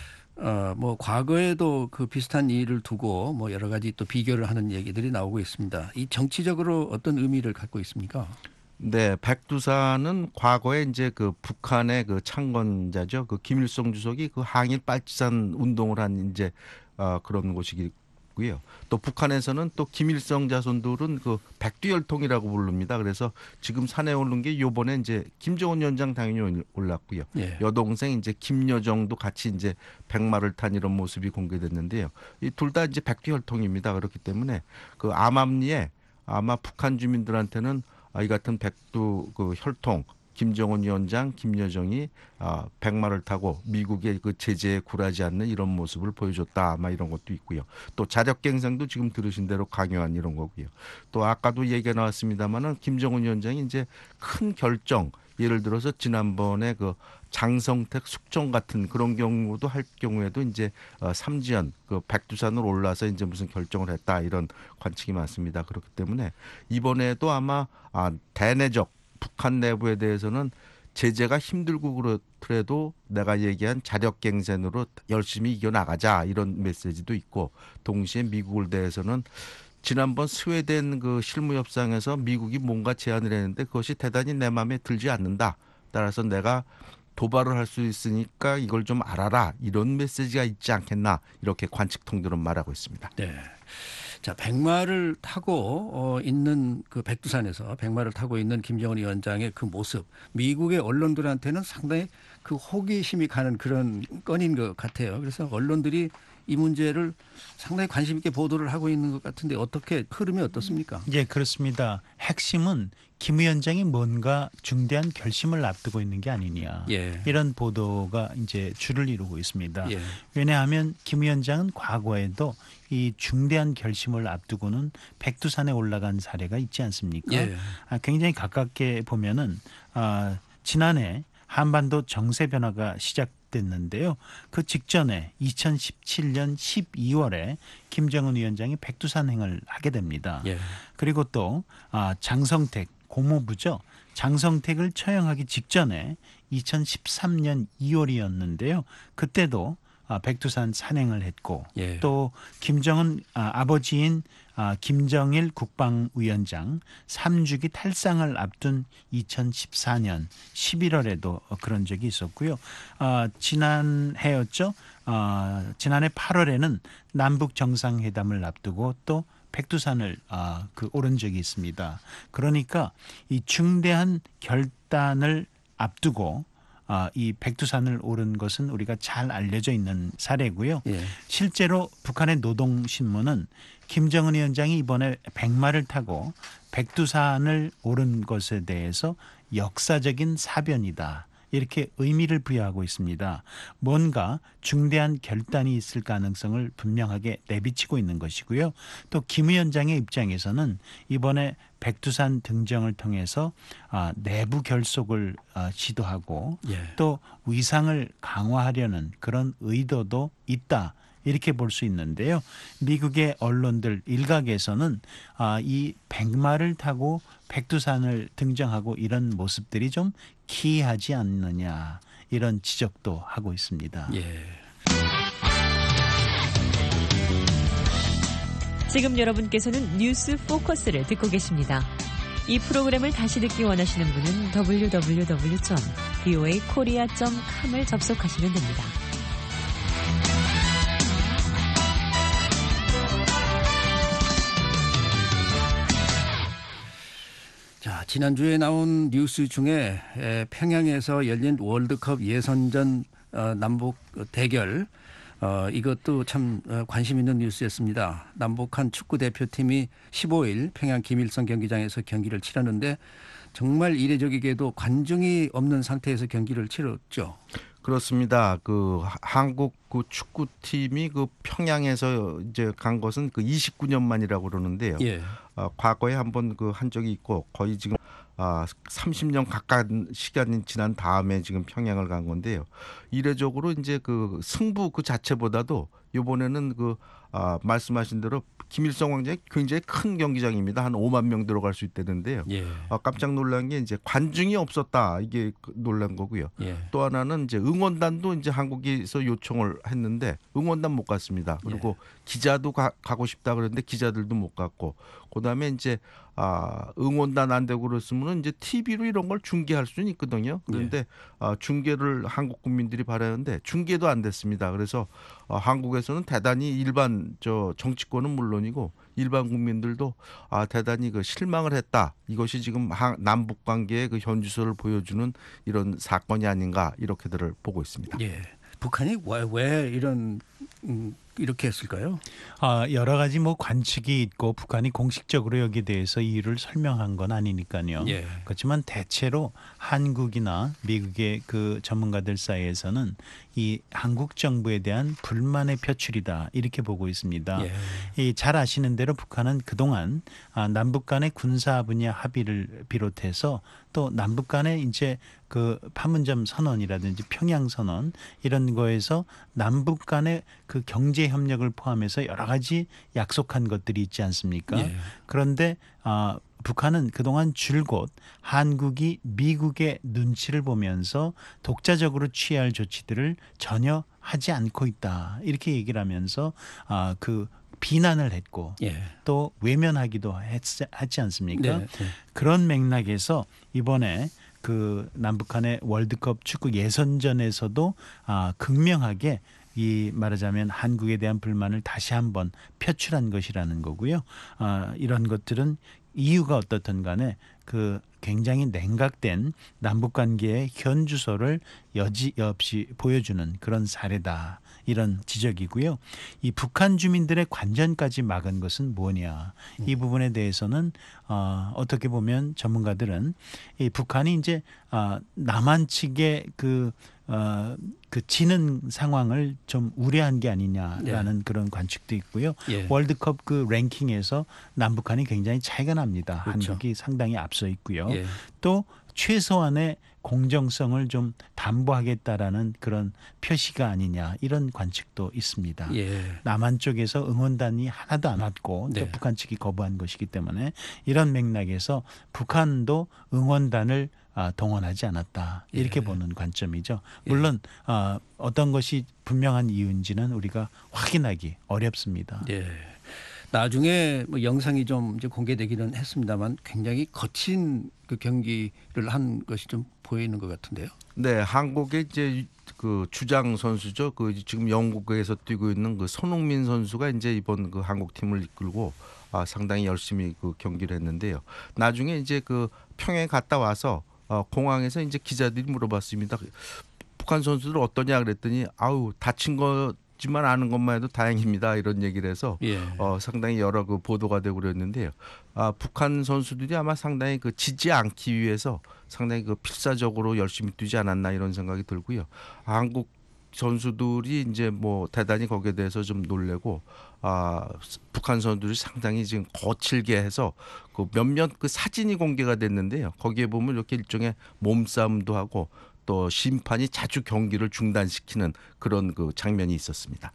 뭐 과거에도 그 비슷한 일을 두고 뭐 여러 가지 또 비교를 하는 얘기들이 나오고 있습니다. 이 정치적으로 어떤 의미를 갖고 있습니까? 네, 백두산은 과거에 이제 그 북한의 그 창건자죠. 그 김일성 주석이 그 항일 빨치산 운동을 한 이제 그런 곳이고요. 또 북한에서는 또 김일성 자손들은 그 백두혈통이라고 부릅니다. 그래서 지금 산에 오른 게 요번에 이제 김정은 위원장 당연히 올랐고요. 예. 여동생 이제 김여정도 같이 이제 백마를 탄 이런 모습이 공개됐는데요. 이 둘 다 이제 백두혈통입니다. 그렇기 때문에 그 암암리에 아마 북한 주민들한테는 이 같은 백두 그 혈통 김정은 위원장, 김여정이 백마를 타고 미국의 그 제재에 굴하지 않는 이런 모습을 보여줬다. 아마 이런 것도 있고요. 또 자력갱생도 지금 들으신 대로 강요한 이런 거고요. 또 아까도 얘기가 나왔습니다마는 김정은 위원장이 이제 큰 결정, 예를 들어서 지난번에 그 장성택 숙종 같은 그런 경우도 할 경우에도 이제 삼지연 그 백두산으로 올라서 이제 무슨 결정을 했다 이런 관측이 많습니다. 그렇기 때문에 이번에도 아마 대내적 북한 내부에 대해서는 제재가 힘들고 그렇더라도 내가 얘기한 자력갱생으로 열심히 이겨나가자 이런 메시지도 있고 동시에 미국을 대해서는 지난번 스웨덴 그 실무협상에서 미국이 뭔가 제안을 했는데 그것이 대단히 내 마음에 들지 않는다. 따라서 내가 도발을 할 수 있으니까 이걸 좀 알아라 이런 메시지가 있지 않겠나 이렇게 관측통들은 말하고 있습니다. 네. 자, 백마를 타고 있는 그 백두산에서 백마를 타고 있는 김정은 위원장의 그 모습, 미국의 언론들한테는 상당히 그 호기심이 가는 그런 건인 것 같아요. 그래서 언론들이 이 문제를 상당히 관심 있게 보도를 하고 있는 것 같은데 어떻게 흐름이 어떻습니까? 예, 그렇습니다. 핵심은 김 위원장이 뭔가 중대한 결심을 앞두고 있는 게 아니냐. 예. 이런 보도가 이제 줄을 이루고 있습니다. 예. 왜냐하면 김 위원장은 과거에도 이 중대한 결심을 앞두고는 백두산에 올라간 사례가 있지 않습니까? 예. 굉장히 가깝게 보면은 지난해 한반도 정세 변화가 시작됐는데요. 그 직전에 2017년 12월에 김정은 위원장이 백두산행을 하게 됩니다. 예. 그리고 또 장성택 고모부죠. 장성택을 처형하기 직전에 2013년 2월이었는데요. 그때도 백두산 산행을 했고 예. 또 김정은 아버지인 김정일 국방위원장 3주기 탈상을 앞둔 2014년 11월에도 그런 적이 있었고요. 지난해였죠. 지난해 8월에는 남북 정상회담을 앞두고 또 백두산을 오른 적이 있습니다. 그러니까 이 중대한 결단을 앞두고 이 백두산을 오른 것은 우리가 잘 알려져 있는 사례고요. 예. 실제로 북한의 노동신문은 김정은 위원장이 이번에 백마를 타고 백두산을 오른 것에 대해서 역사적인 사변이다. 이렇게 의미를 부여하고 있습니다. 뭔가 중대한 결단이 있을 가능성을 분명하게 내비치고 있는 것이고요. 또 김 위원장의 입장에서는 이번에 백두산 등정을 통해서 내부 결속을 시도하고 예. 또 위상을 강화하려는 그런 의도도 있다. 이렇게 볼 수 있는데요. 미국의 언론들 일각에서는 이 백마를 타고 백두산을 등정하고 이런 모습들이 좀 기이하지 않느냐 이런 지적도 하고 있습니다. 예. 지금 여러분께서는 뉴스 포커스를 듣고 계십니다. 이 프로그램을 다시 듣기 원하시는 분은 www.voakorea.com을 접속하시면 됩니다. 자, 지난주에 나온 뉴스 중에 평양에서 열린 월드컵 예선전 남북 대결 이것도 참 관심 있는 뉴스였습니다. 남북한 축구 대표팀이 15일 평양 김일성 경기장에서 경기를 치렀는데 정말 이례적이게도 관중이 없는 상태에서 경기를 치렀죠. 그렇습니다. 그 한국 그 축구팀이 그 평양에서 이제 간 것은 그 29년 만이라고 그러는데요. 예. 과거에 한번 그 한 적이 있고 거의 지금 30년 가까운 시간이 지난 다음에 지금 평양을 간 건데요. 이례적으로 이제 그 승부 그 자체보다도 이번에는 그 말씀하신 대로 김일성 광장이 굉장히 큰 경기장입니다. 한 5만 명 들어갈 수 있다는데요. 예. 깜짝 놀란 게 이제 관중이 없었다 이게 놀란 거고요. 예. 또 하나는 이제 응원단도 이제 한국에서 요청을 했는데 응원단 못 갔습니다. 그리고 기자도 가고 싶다 그랬는데 기자들도 못 갔고 그다음에 이제 응원단 안 되고 그랬으면 이제 TV로 이런 걸 중계할 수는 있거든요. 그런데 중계를 한국 국민들이 바라는데 중계도 안 됐습니다. 그래서 한국에서는 대단히 일반 정치권은 물론이고 일반 국민들도 대단히 그 실망을 했다. 이것이 지금 남북 관계의 그 현주소를 보여주는 이런 사건이 아닌가 이렇게들을 보고 있습니다. 예. 북한이 왜 이런 이렇게 했을까요? 여러 가지 관측이 있고 북한이 공식적으로 여기에 대해서 이유를 설명한 건 아니니까요. 예. 그렇지만 대체로 한국이나 미국의 그 전문가들 사이에서는 이 한국 정부에 대한 불만의 표출이다 이렇게 보고 있습니다. 예. 잘 아시는 대로 북한은 그동안 남북 간의 군사 분야 합의를 비롯해서 또 남북 간의 이제 그 판문점 선언이라든지 평양 선언 이런 거에서 남북 간의 그 경제 협력을 포함해서 여러 가지 약속한 것들이 있지 않습니까? 예. 그런데 북한은 그동안 줄곧 한국이 미국의 눈치를 보면서 독자적으로 취할 조치들을 전혀 하지 않고 있다. 이렇게 얘기를 하면서 그 비난을 했고 예. 또 외면하기도 했지 않습니까? 네. 그런 맥락에서 이번에 그 남북한의 월드컵 축구 예선전에서도 극명하게 이 말하자면 한국에 대한 불만을 다시 한번 표출한 것이라는 거고요. 이런 것들은 이유가 어떻든 간에 그 굉장히 냉각된 남북 관계의 현주소를 여지없이 보여주는 그런 사례다. 이런 지적이고요. 이 북한 주민들의 관전까지 막은 것은 뭐냐. 이 부분에 대해서는 어떻게 보면 전문가들은 이 북한이 이제 남한 측의 그 지는 상황을 좀 우려한 게 아니냐라는 그런 관측도 있고요. 월드컵 그 랭킹에서 남북한이 굉장히 차이가 납니다. 그렇죠. 한국이 상당히 앞서 있고요. 또 최소한의 공정성을 좀 담보하겠다라는 그런 표시가 아니냐 이런 관측도 있습니다. 남한 쪽에서 응원단이 하나도 안 왔고 또 북한 측이 거부한 것이기 때문에 이런 맥락에서 북한도 응원단을 동원하지 않았다 이렇게 보는 관점이죠. 물론 어떤 것이 분명한 이유인지는 우리가 확인하기 어렵습니다. 나중에 뭐 영상이 좀 이제 공개되기는 했습니다만 굉장히 거친 그 경기를 한 것이 좀 보이는 것 같은데요. 네, 한국의 이제 그 주장 선수죠. 그 지금 영국에서 뛰고 있는 그 손흥민 선수가 이제 이번 그 한국 팀을 이끌고 상당히 열심히 그 경기를 했는데요. 나중에 이제 그 평양에 갔다 와서 공항에서 이제 기자들이 물어봤습니다. 북한 선수들 어떠냐 그랬더니 다친 거지만 아는 것만 해도 다행입니다. 이런 얘기를 해서 상당히 여러 그 보도가 되고 그랬는데요. 북한 선수들이 아마 상당히 그 지지 않기 위해서 상당히 그 필사적으로 열심히 뛰지 않았나 이런 생각이 들고요. 한국 선수들이 이제 뭐 대단히 거기에 대해서 좀 놀래고 북한 선수들이 상당히 지금 거칠게 해서 그 몇몇 그 사진이 공개가 됐는데요. 거기에 보면 이렇게 일종의 몸싸움도 하고 또 심판이 자주 경기를 중단시키는 그런 그 장면이 있었습니다.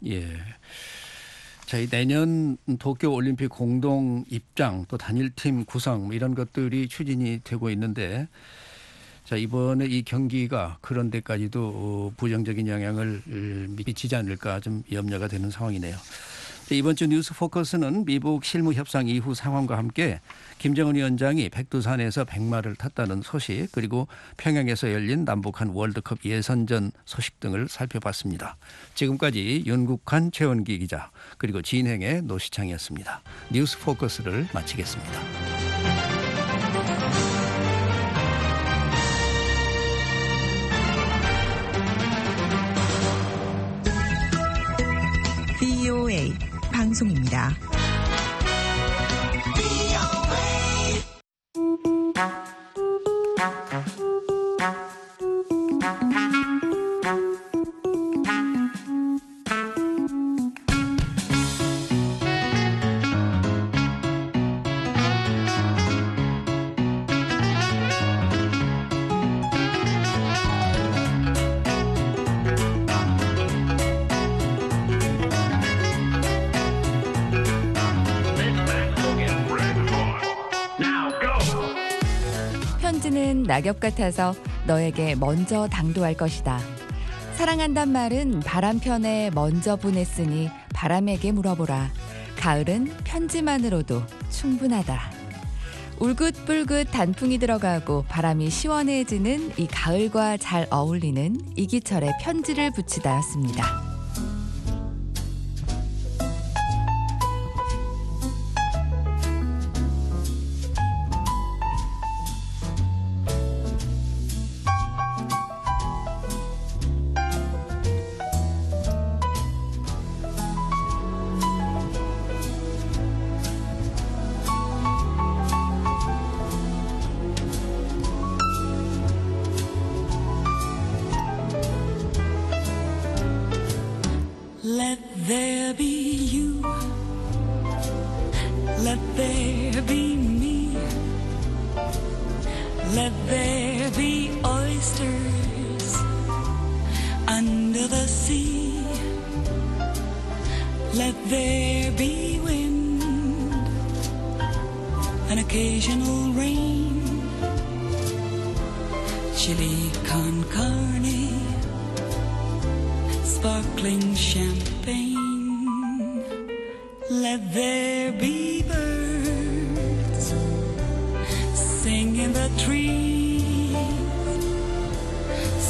저희 내년 도쿄 올림픽 공동 입장 또 단일팀 구성 뭐 이런 것들이 추진이 되고 있는데 자, 이번에 이 경기가 그런 데까지도 부정적인 영향을 미치지 않을까 좀 염려가 되는 상황이네요. 이번 주 뉴스 포커스는 미북 실무 협상 이후 상황과 함께 김정은 위원장이 백두산에서 백마를 탔다는 소식 그리고 평양에서 열린 남북한 월드컵 예선전 소식 등을 살펴봤습니다. 지금까지 윤국한 최원기 기자 그리고 진행의 노시창이었습니다. 뉴스 포커스를 마치겠습니다. VOA 방송입니다. 편지는 낙엽 같아서 너에게 먼저 당도할 것이다. 사랑한단 말은 바람편에 먼저 보냈으니 바람에게 물어보라. 가을은 편지만으로도 충분하다. 울긋불긋 단풍이 들어가고 바람이 시원해지는 이 가을과 잘 어울리는 이기철의 편지를 붙이다였습니다. Let there be you. Let there be me. Let there be oysters under the sea. Let there be wind, an occasional rain, chili con carne, sparkling champagne. Let there be birds sing in the trees.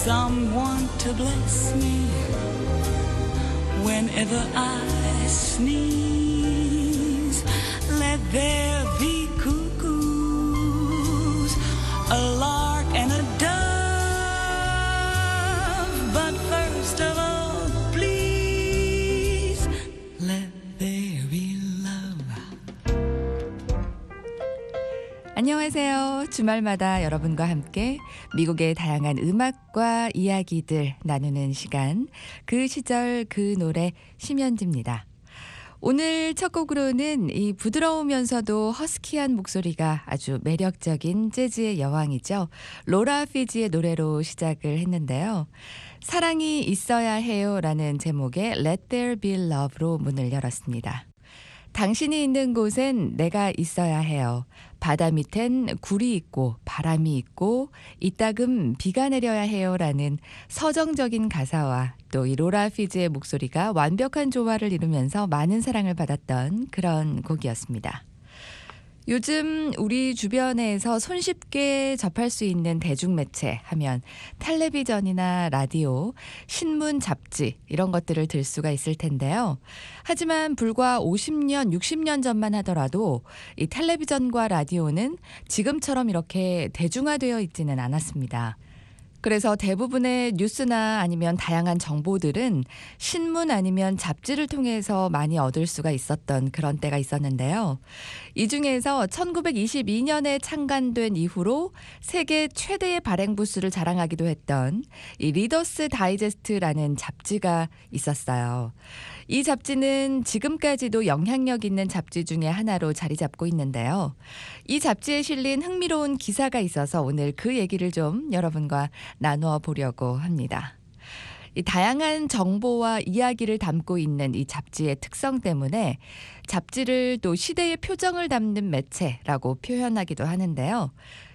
someone to bless me whenever I sneeze. Let there be cuckoos, a lark and a dove, but first of all, please let there be love. 안녕하세요. 주말마다 여러분과 함께 미국의 다양한 음악과 이야기들 나누는 시간, 그 시절 그 노래 심연지입니다. 오늘 첫 곡으로는 이 부드러우면서도 허스키한 목소리가 아주 매력적인 재즈의 여왕이죠. 로라 피지의 노래로 시작을 했는데요. 사랑이 있어야 해요라는 제목의 Let There Be Love로 문을 열었습니다. 당신이 있는 곳엔 내가 있어야 해요. 바다 밑엔 굴이 있고 바람이 있고 이따금 비가 내려야 해요라는 서정적인 가사와 또 이 로라 피즈의 목소리가 완벽한 조화를 이루면서 많은 사랑을 받았던 그런 곡이었습니다. 요즘 우리 주변에서 손쉽게 접할 수 있는 대중매체 하면 텔레비전이나 라디오, 신문, 잡지 이런 것들을 들 수가 있을 텐데요. 하지만 불과 50년, 60년 전만 하더라도 이 텔레비전과 라디오는 지금처럼 이렇게 대중화되어 있지는 않았습니다. 그래서 대부분의 뉴스나 아니면 다양한 정보들은 신문 아니면 잡지를 통해서 많이 얻을 수가 있었던 그런 때가 있었는데요. 이 중에서 1922년에 창간된 이후로 세계 최대의 발행 부수를 자랑하기도 했던 이 리더스 다이제스트라는 잡지가 있었어요. 이 잡지는 지금까지도 영향력 있는 잡지 중에 하나로 자리 잡고 있는데요. 이 잡지에 실린 흥미로운 기사가 있어서 오늘 그 얘기를 좀 여러분과 나누어 보려고 합니다. 이 다양한 정보와 이야기를 담고 있는 이 잡지의 특성 때문에 잡지를 또 시대의 표정을 담는 매체라고 표현하기도 하는데요.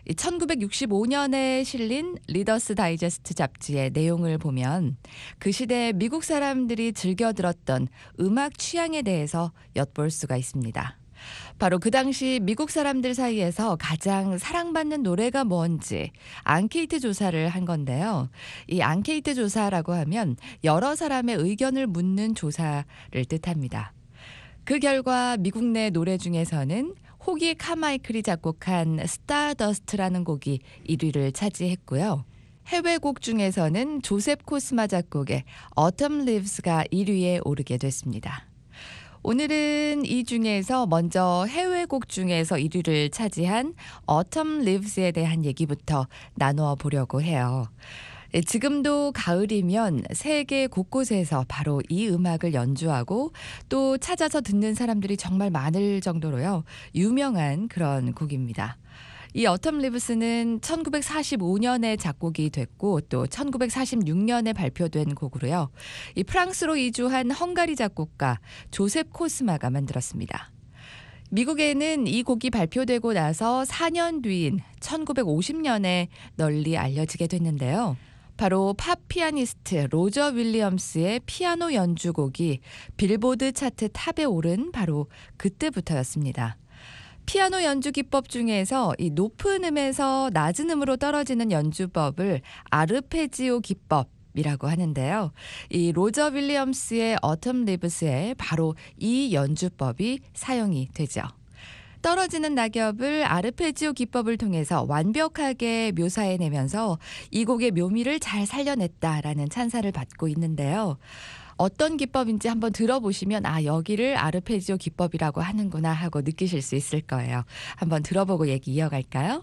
1965년에 실린 리더스 다이제스트 잡지의 내용을 보면 그 시대 미국 사람들이 즐겨 들었던 음악 취향에 대해서 엿볼 수가 있습니다. 바로 그 당시 미국 사람들 사이에서 가장 사랑받는 노래가 뭔지 앙케이트 조사를 한 건데요. 이 앙케이트 조사라고 하면 여러 사람의 의견을 묻는 조사를 뜻합니다. 그 결과 미국 내 노래 중에서는 호기 카마이클이 작곡한 스타더스트라는 곡이 1위를 차지했고요. 해외 곡 중에서는 조셉 코스마 작곡의 Autumn Leaves가 1위에 오르게 됐습니다. 오늘은 이 중에서 먼저 해외 곡 중에서 1위를 차지한 Autumn Leaves에 대한 얘기부터 나누어 보려고 해요. 지금도 가을이면 세계 곳곳에서 바로 이 음악을 연주하고 또 찾아서 듣는 사람들이 정말 많을 정도로요. 유명한 그런 곡입니다. 이 Autumn Leaves는 1945년에 작곡이 됐고 또 1946년에 발표된 곡으로요. 이 프랑스로 이주한 헝가리 작곡가 조셉 코스마가 만들었습니다. 미국에는 이 곡이 발표되고 나서 4년 뒤인 1950년에 널리 알려지게 됐는데요. 바로 팝 피아니스트 로저 윌리엄스의 피아노 연주곡이 빌보드 차트 탑에 오른 바로 그때부터였습니다. 피아노 연주 기법 중에서 이 높은 음에서 낮은 음으로 떨어지는 연주법을 아르페지오 기법이라고 하는데요. 이 로저 윌리엄스의 Autumn Leaves에 바로 이 연주법이 사용이 되죠. 떨어지는 낙엽을 아르페지오 기법을 통해서 완벽하게 묘사해내면서 이 곡의 묘미를 잘 살려냈다라는 찬사를 받고 있는데요. 어떤 기법인지 한번 들어보시면 아 여기를 아르페지오 기법이라고 하는구나 하고 느끼실 수 있을 거예요. 한번 들어보고 얘기 이어갈까요?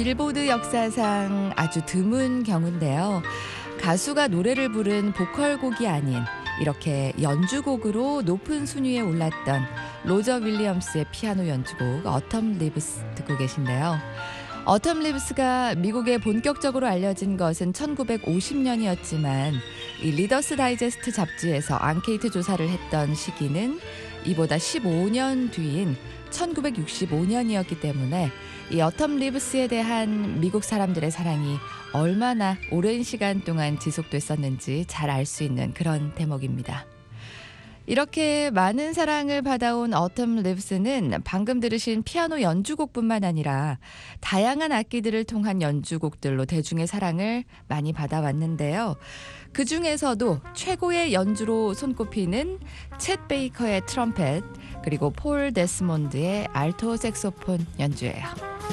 빌보드 역사상 아주 드문 경우인데요. 가수가 노래를 부른 보컬곡이 아닌 이렇게 연주곡으로 높은 순위에 올랐던 로저 윌리엄스의 피아노 연주곡 어텀 리브스 듣고 계신데요. 어텀 리브스가 미국에 본격적으로 알려진 것은 1950년이었지만 이 리더스 다이제스트 잡지에서 앙케이트 조사를 했던 시기는 이보다 15년 뒤인 1965년이었기 때문에 이 어텀 리브스에 대한 미국 사람들의 사랑이 얼마나 오랜 시간 동안 지속됐었는지 잘 알 수 있는 그런 대목입니다. 이렇게 많은 사랑을 받아온 어텀 리브스는 방금 들으신 피아노 연주곡뿐만 아니라 다양한 악기들을 통한 연주곡들로 대중의 사랑을 많이 받아왔는데요. 그 중에서도 최고의 연주로 손꼽히는 챗 베이커의 트럼펫 그리고 폴 데스몬드의 알토 색소폰 연주예요.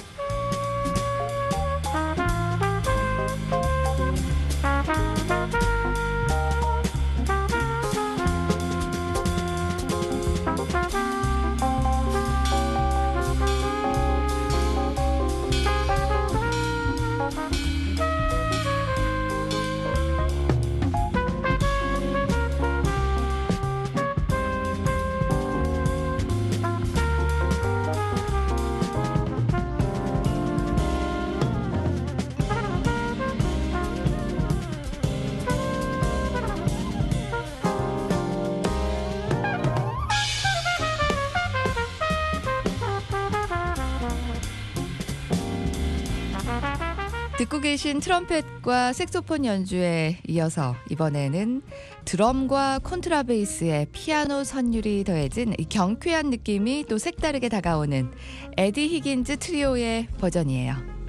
듣고 계신 트럼펫과 색소폰 연주에 이어서 이번에는 드럼과 콘트라베이스의 피아노 선율이 더해진 이 경쾌한 느낌이 또 색다르게 다가오는 에디 히긴즈 트리오의 버전이에요.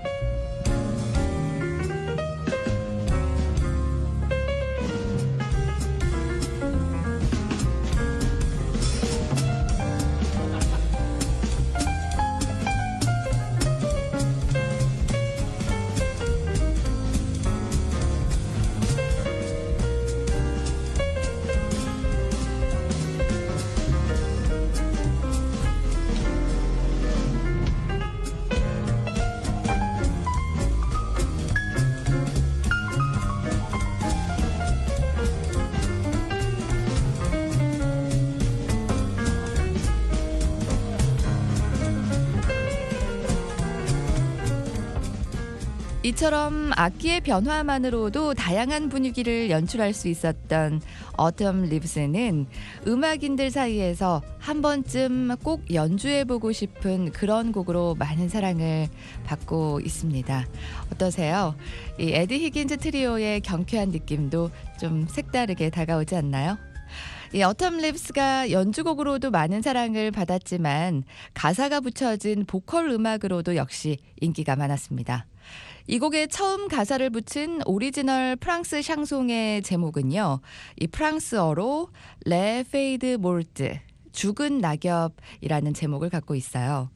이처럼 악기의 변화만으로도 다양한 분위기를 연출할 수 있었던 어텀 리브스는 음악인들 사이에서 한 번쯤 꼭 연주해보고 싶은 그런 곡으로 많은 사랑을 받고 있습니다. 어떠세요? 이 에디 히긴즈 트리오의 경쾌한 느낌도 좀 색다르게 다가오지 않나요? 이 어텀 리브스가 연주곡으로도 많은 사랑을 받았지만 가사가 붙여진 보컬 음악으로도 역시 인기가 많았습니다. 이 곡에 처음 가사를 붙인 오리지널 프랑스 샹송의 제목은요. 이 프랑스어로 레 페이드 몰트, 죽은 낙엽이라는 제목을 갖고 있어요.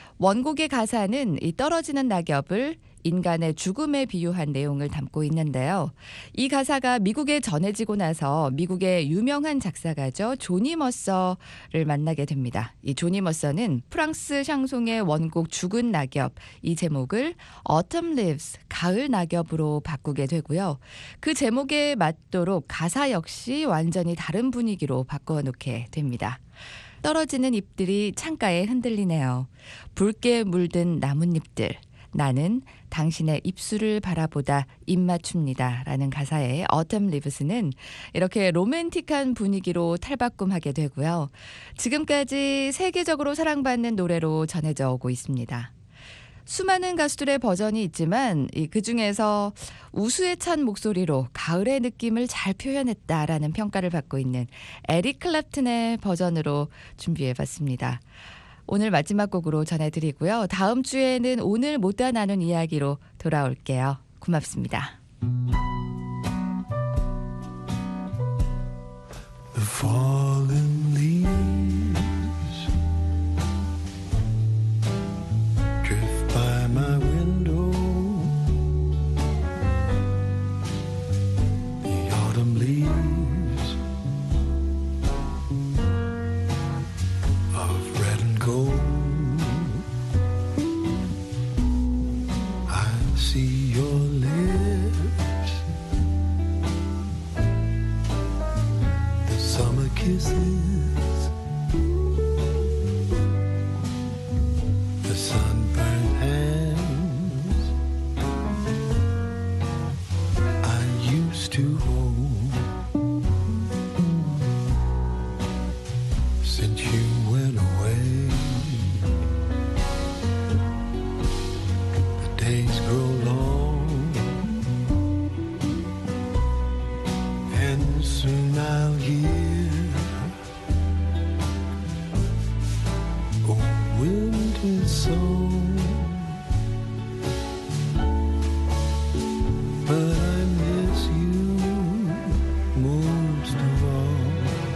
원곡의 가사는 이 떨어지는 낙엽을 인간의 죽음에 비유한 내용을 담고 있는데요. 이 가사가 미국에 전해지고 나서 미국의 유명한 작사가죠. 조니 머서를 만나게 됩니다. 이 조니 머서는 프랑스 샹송의 원곡 죽은 낙엽 이 제목을 Autumn Leaves, 가을 낙엽으로 바꾸게 되고요. 그 제목에 맞도록 가사 역시 완전히 다른 분위기로 바꿔놓게 됩니다. 떨어지는 잎들이 창가에 흔들리네요. 붉게 물든 나뭇잎들. 나는 당신의 입술을 바라보다 입맞춥니다. 라는 가사의 어텀 리브스는 이렇게 로맨틱한 분위기로 탈바꿈하게 되고요. 지금까지 세계적으로 사랑받는 노래로 전해져 오고 있습니다. 수많은 가수들의 버전이 있지만 그중에서 우수에 찬 목소리로 가을의 느낌을 잘 표현했다라는 평가를 받고 있는 에릭 클랩튼의 버전으로 준비해봤습니다. 오늘 마지막 곡으로 전해드리고요. 다음 주에는 오늘 못다 나눈 이야기로 돌아올게요. 고맙습니다. The fallen leaves drift by my window. The autumn leaves of red and gold. the sunburned hands I used to hold. Since you went away, the days grow long, and soon I'll hear a winter song. But I miss you most of all,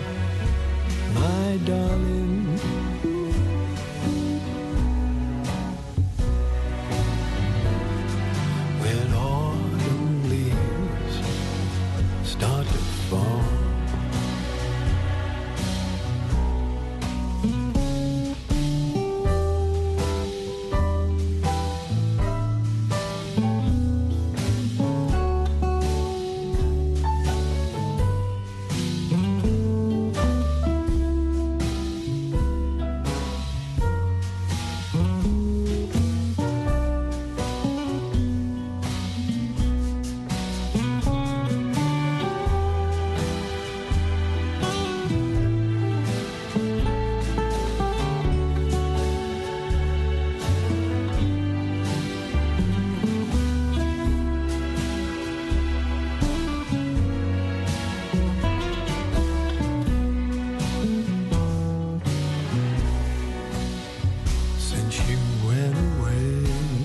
my darling. When autumn leaves start to fall, since you went away,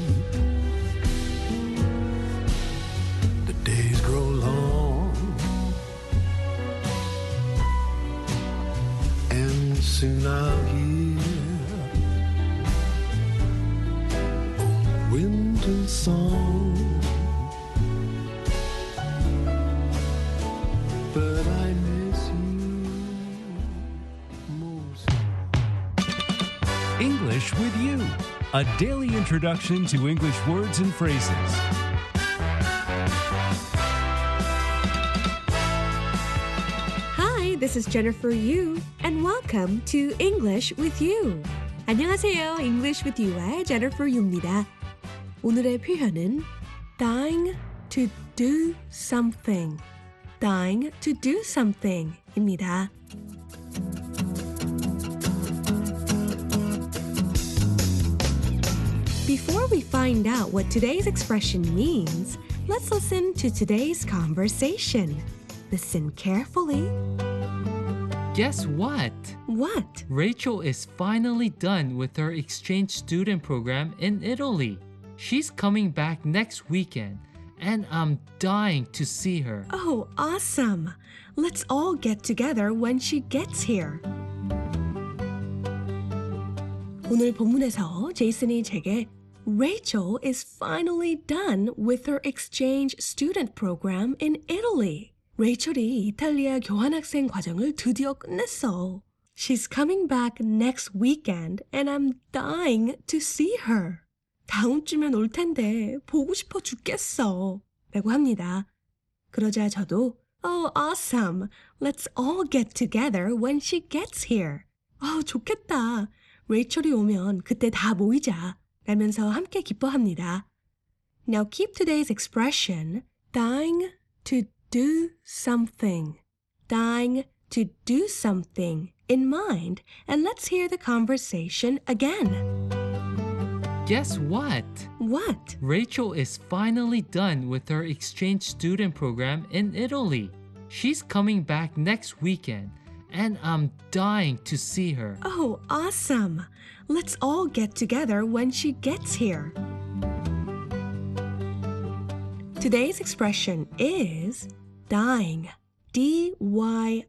the days grow long, and soon I'll hear a winter song. But I miss you most. English with You, a daily introduction to English words and phrases. Hi, this is Jennifer Yu, and welcome to English with You. 안녕하세요, English with You의 Jennifer Yu입니다. 오늘의 표현은 dying to do something, dying to do something입니다. Before we find out what today's expression means, let's listen to today's conversation. Listen carefully. Guess what? What? Rachel is finally done with her exchange student program in Italy. She's coming back next weekend, and I'm dying to see her. Oh, awesome. Let's all get together when she gets here. 오늘 본문에서 제이슨이 제게 Rachel is finally done with her exchange student program in Italy. 레이첼이 이탈리아 교환학생 과정을 드디어 끝냈어. She's coming back next weekend and I'm dying to see her. 다음 주면 올 텐데 보고 싶어 죽겠어. 라고 합니다. 그러자 저도 Oh, awesome. Let's all get together when she gets here. 좋겠다. 레이첼이 오면 그때 다 모이자. 라면서 함께 기뻐합니다. Now keep today's expression dying to do something. Dying to do something in mind. And let's hear the conversation again. Guess what? What? Rachel is finally done with her exchange student program in Italy. She's coming back next weekend, and I'm dying to see her. Oh, awesome. Let's all get together when she gets here. Today's expression is dying. D-Y-I-N-G.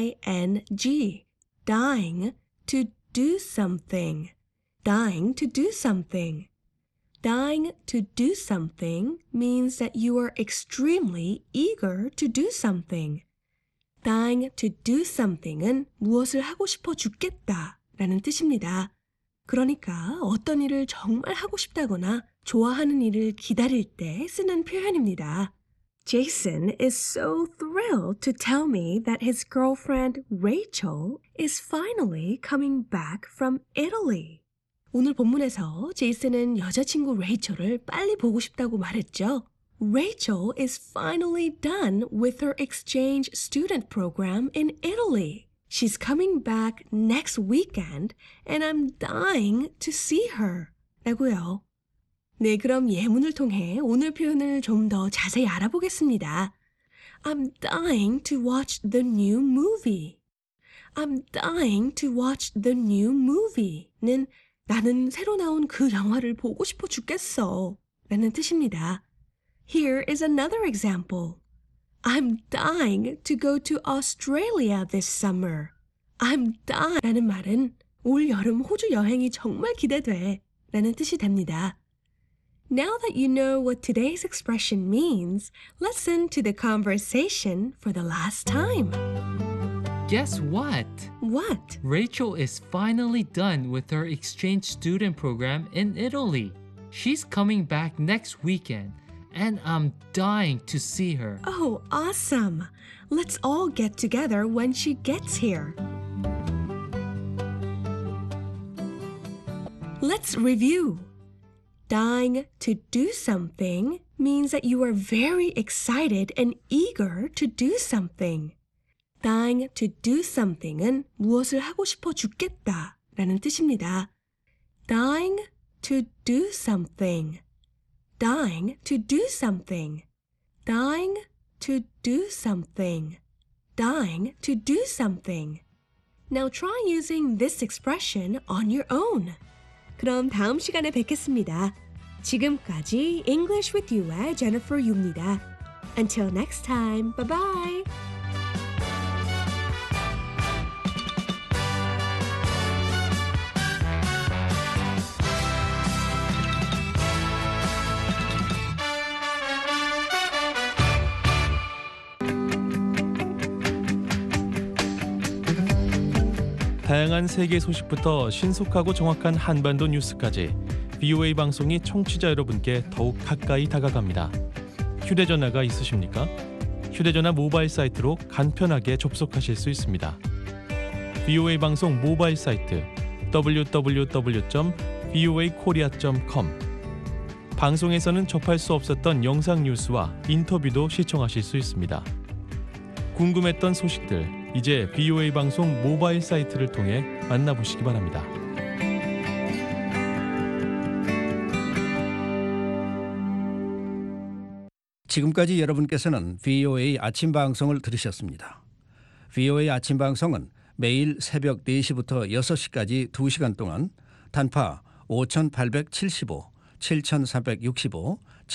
Dying to do something. Dying to do something. Dying to do something means that you are extremely eager to do something. Dying to do something은 무엇을 하고 싶어 죽겠다 라는 뜻입니다. 그러니까 어떤 일을 정말 하고 싶다거나 좋아하는 일을 기다릴 때 쓰는 표현입니다. Jason is so thrilled to tell me that his girlfriend Rachel is finally coming back from Italy. 오늘 본문에서 제이슨은 여자친구 레이첼을 빨리 보고 싶다고 말했죠. Rachel is finally done with her exchange student program in Italy. She's coming back next weekend and I'm dying to see her. 라고요. 네, 그럼 예문을 통해 오늘 표현을 좀 더 자세히 알아보겠습니다. I'm dying to watch the new movie. I'm dying to watch the new movie는 나는 새로 나온 그 영화를 보고 싶어 죽겠어 라는 뜻입니다. Here is another example. I'm dying to go to Australia this summer. I'm dying 라는 말은 올 여름 호주 여행이 정말 기대돼 라는 뜻이 됩니다. Now that you know what today's expression means, listen to the conversation for the last time. Guess what? What? Rachel is finally done with her exchange student program in Italy. She's coming back next weekend, and I'm dying to see her. Oh, awesome! Let's all get together when she gets here. Let's review. Dying to do something means that you are very excited and eager to do something. Dying to do something은 무엇을 하고 싶어 죽겠다 라는 뜻입니다. Dying to do something. Dying to do something. Dying to do something. Dying to do something. Now try using this expression on your own. 그럼 다음 시간에 뵙겠습니다. 지금까지 English with You의 Jennifer Yu입니다. Until next time, bye-bye! 다양한 세계 소식부터 신속하고 정확한 한반도 뉴스까지 VOA 방송이 청취자 여러분께 더욱 가까이 다가갑니다. 휴대전화가 있으십니까? 휴대전화 모바일 사이트로 간편하게 접속하실 수 있습니다. VOA 방송 모바일 사이트 www.voakorea.com 방송에서는 접할 수 없었던 영상 뉴스와 인터뷰도 시청하실 수 있습니다. 궁금했던 소식들 이제 VOA 방송 모바일 사이트를 통해 만나보시기 바랍니다. 지금까지 여러분께서는 VOA 아침 방송을 들으셨습니다. VOA 아침 방송은 매일 새벽 4시부터 6시까지 2시간 동안 단파 5875, 7365,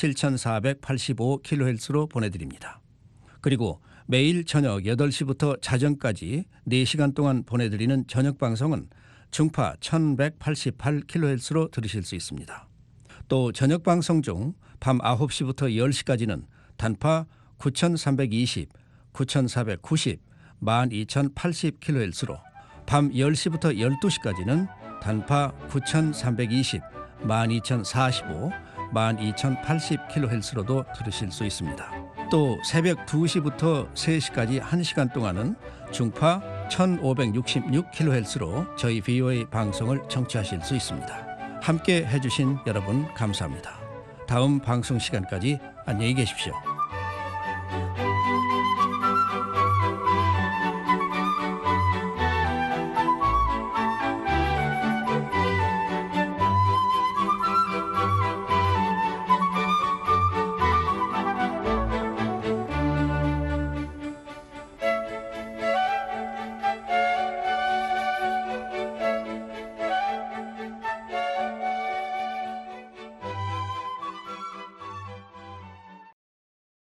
7485kHz로 보내드립니다. 그리고 매일 저녁 8시부터 자정까지 4시간 동안 보내드리는 저녁 방송은 중파 1188kHz로 들으실 수 있습니다. 또 저녁 방송 중 밤 9시부터 10시까지는 단파 9320, 9490, 12080kHz로 밤 10시부터 12시까지는 단파 9320, 12045, 12080kHz로도 들으실 수 있습니다. 또 새벽 2시부터 3시까지 1시간 동안은 중파 1566kHz로 저희 VOA 방송을 청취하실 수 있습니다. 함께 해주신 여러분 감사합니다. 다음 방송 시간까지 안녕히 계십시오.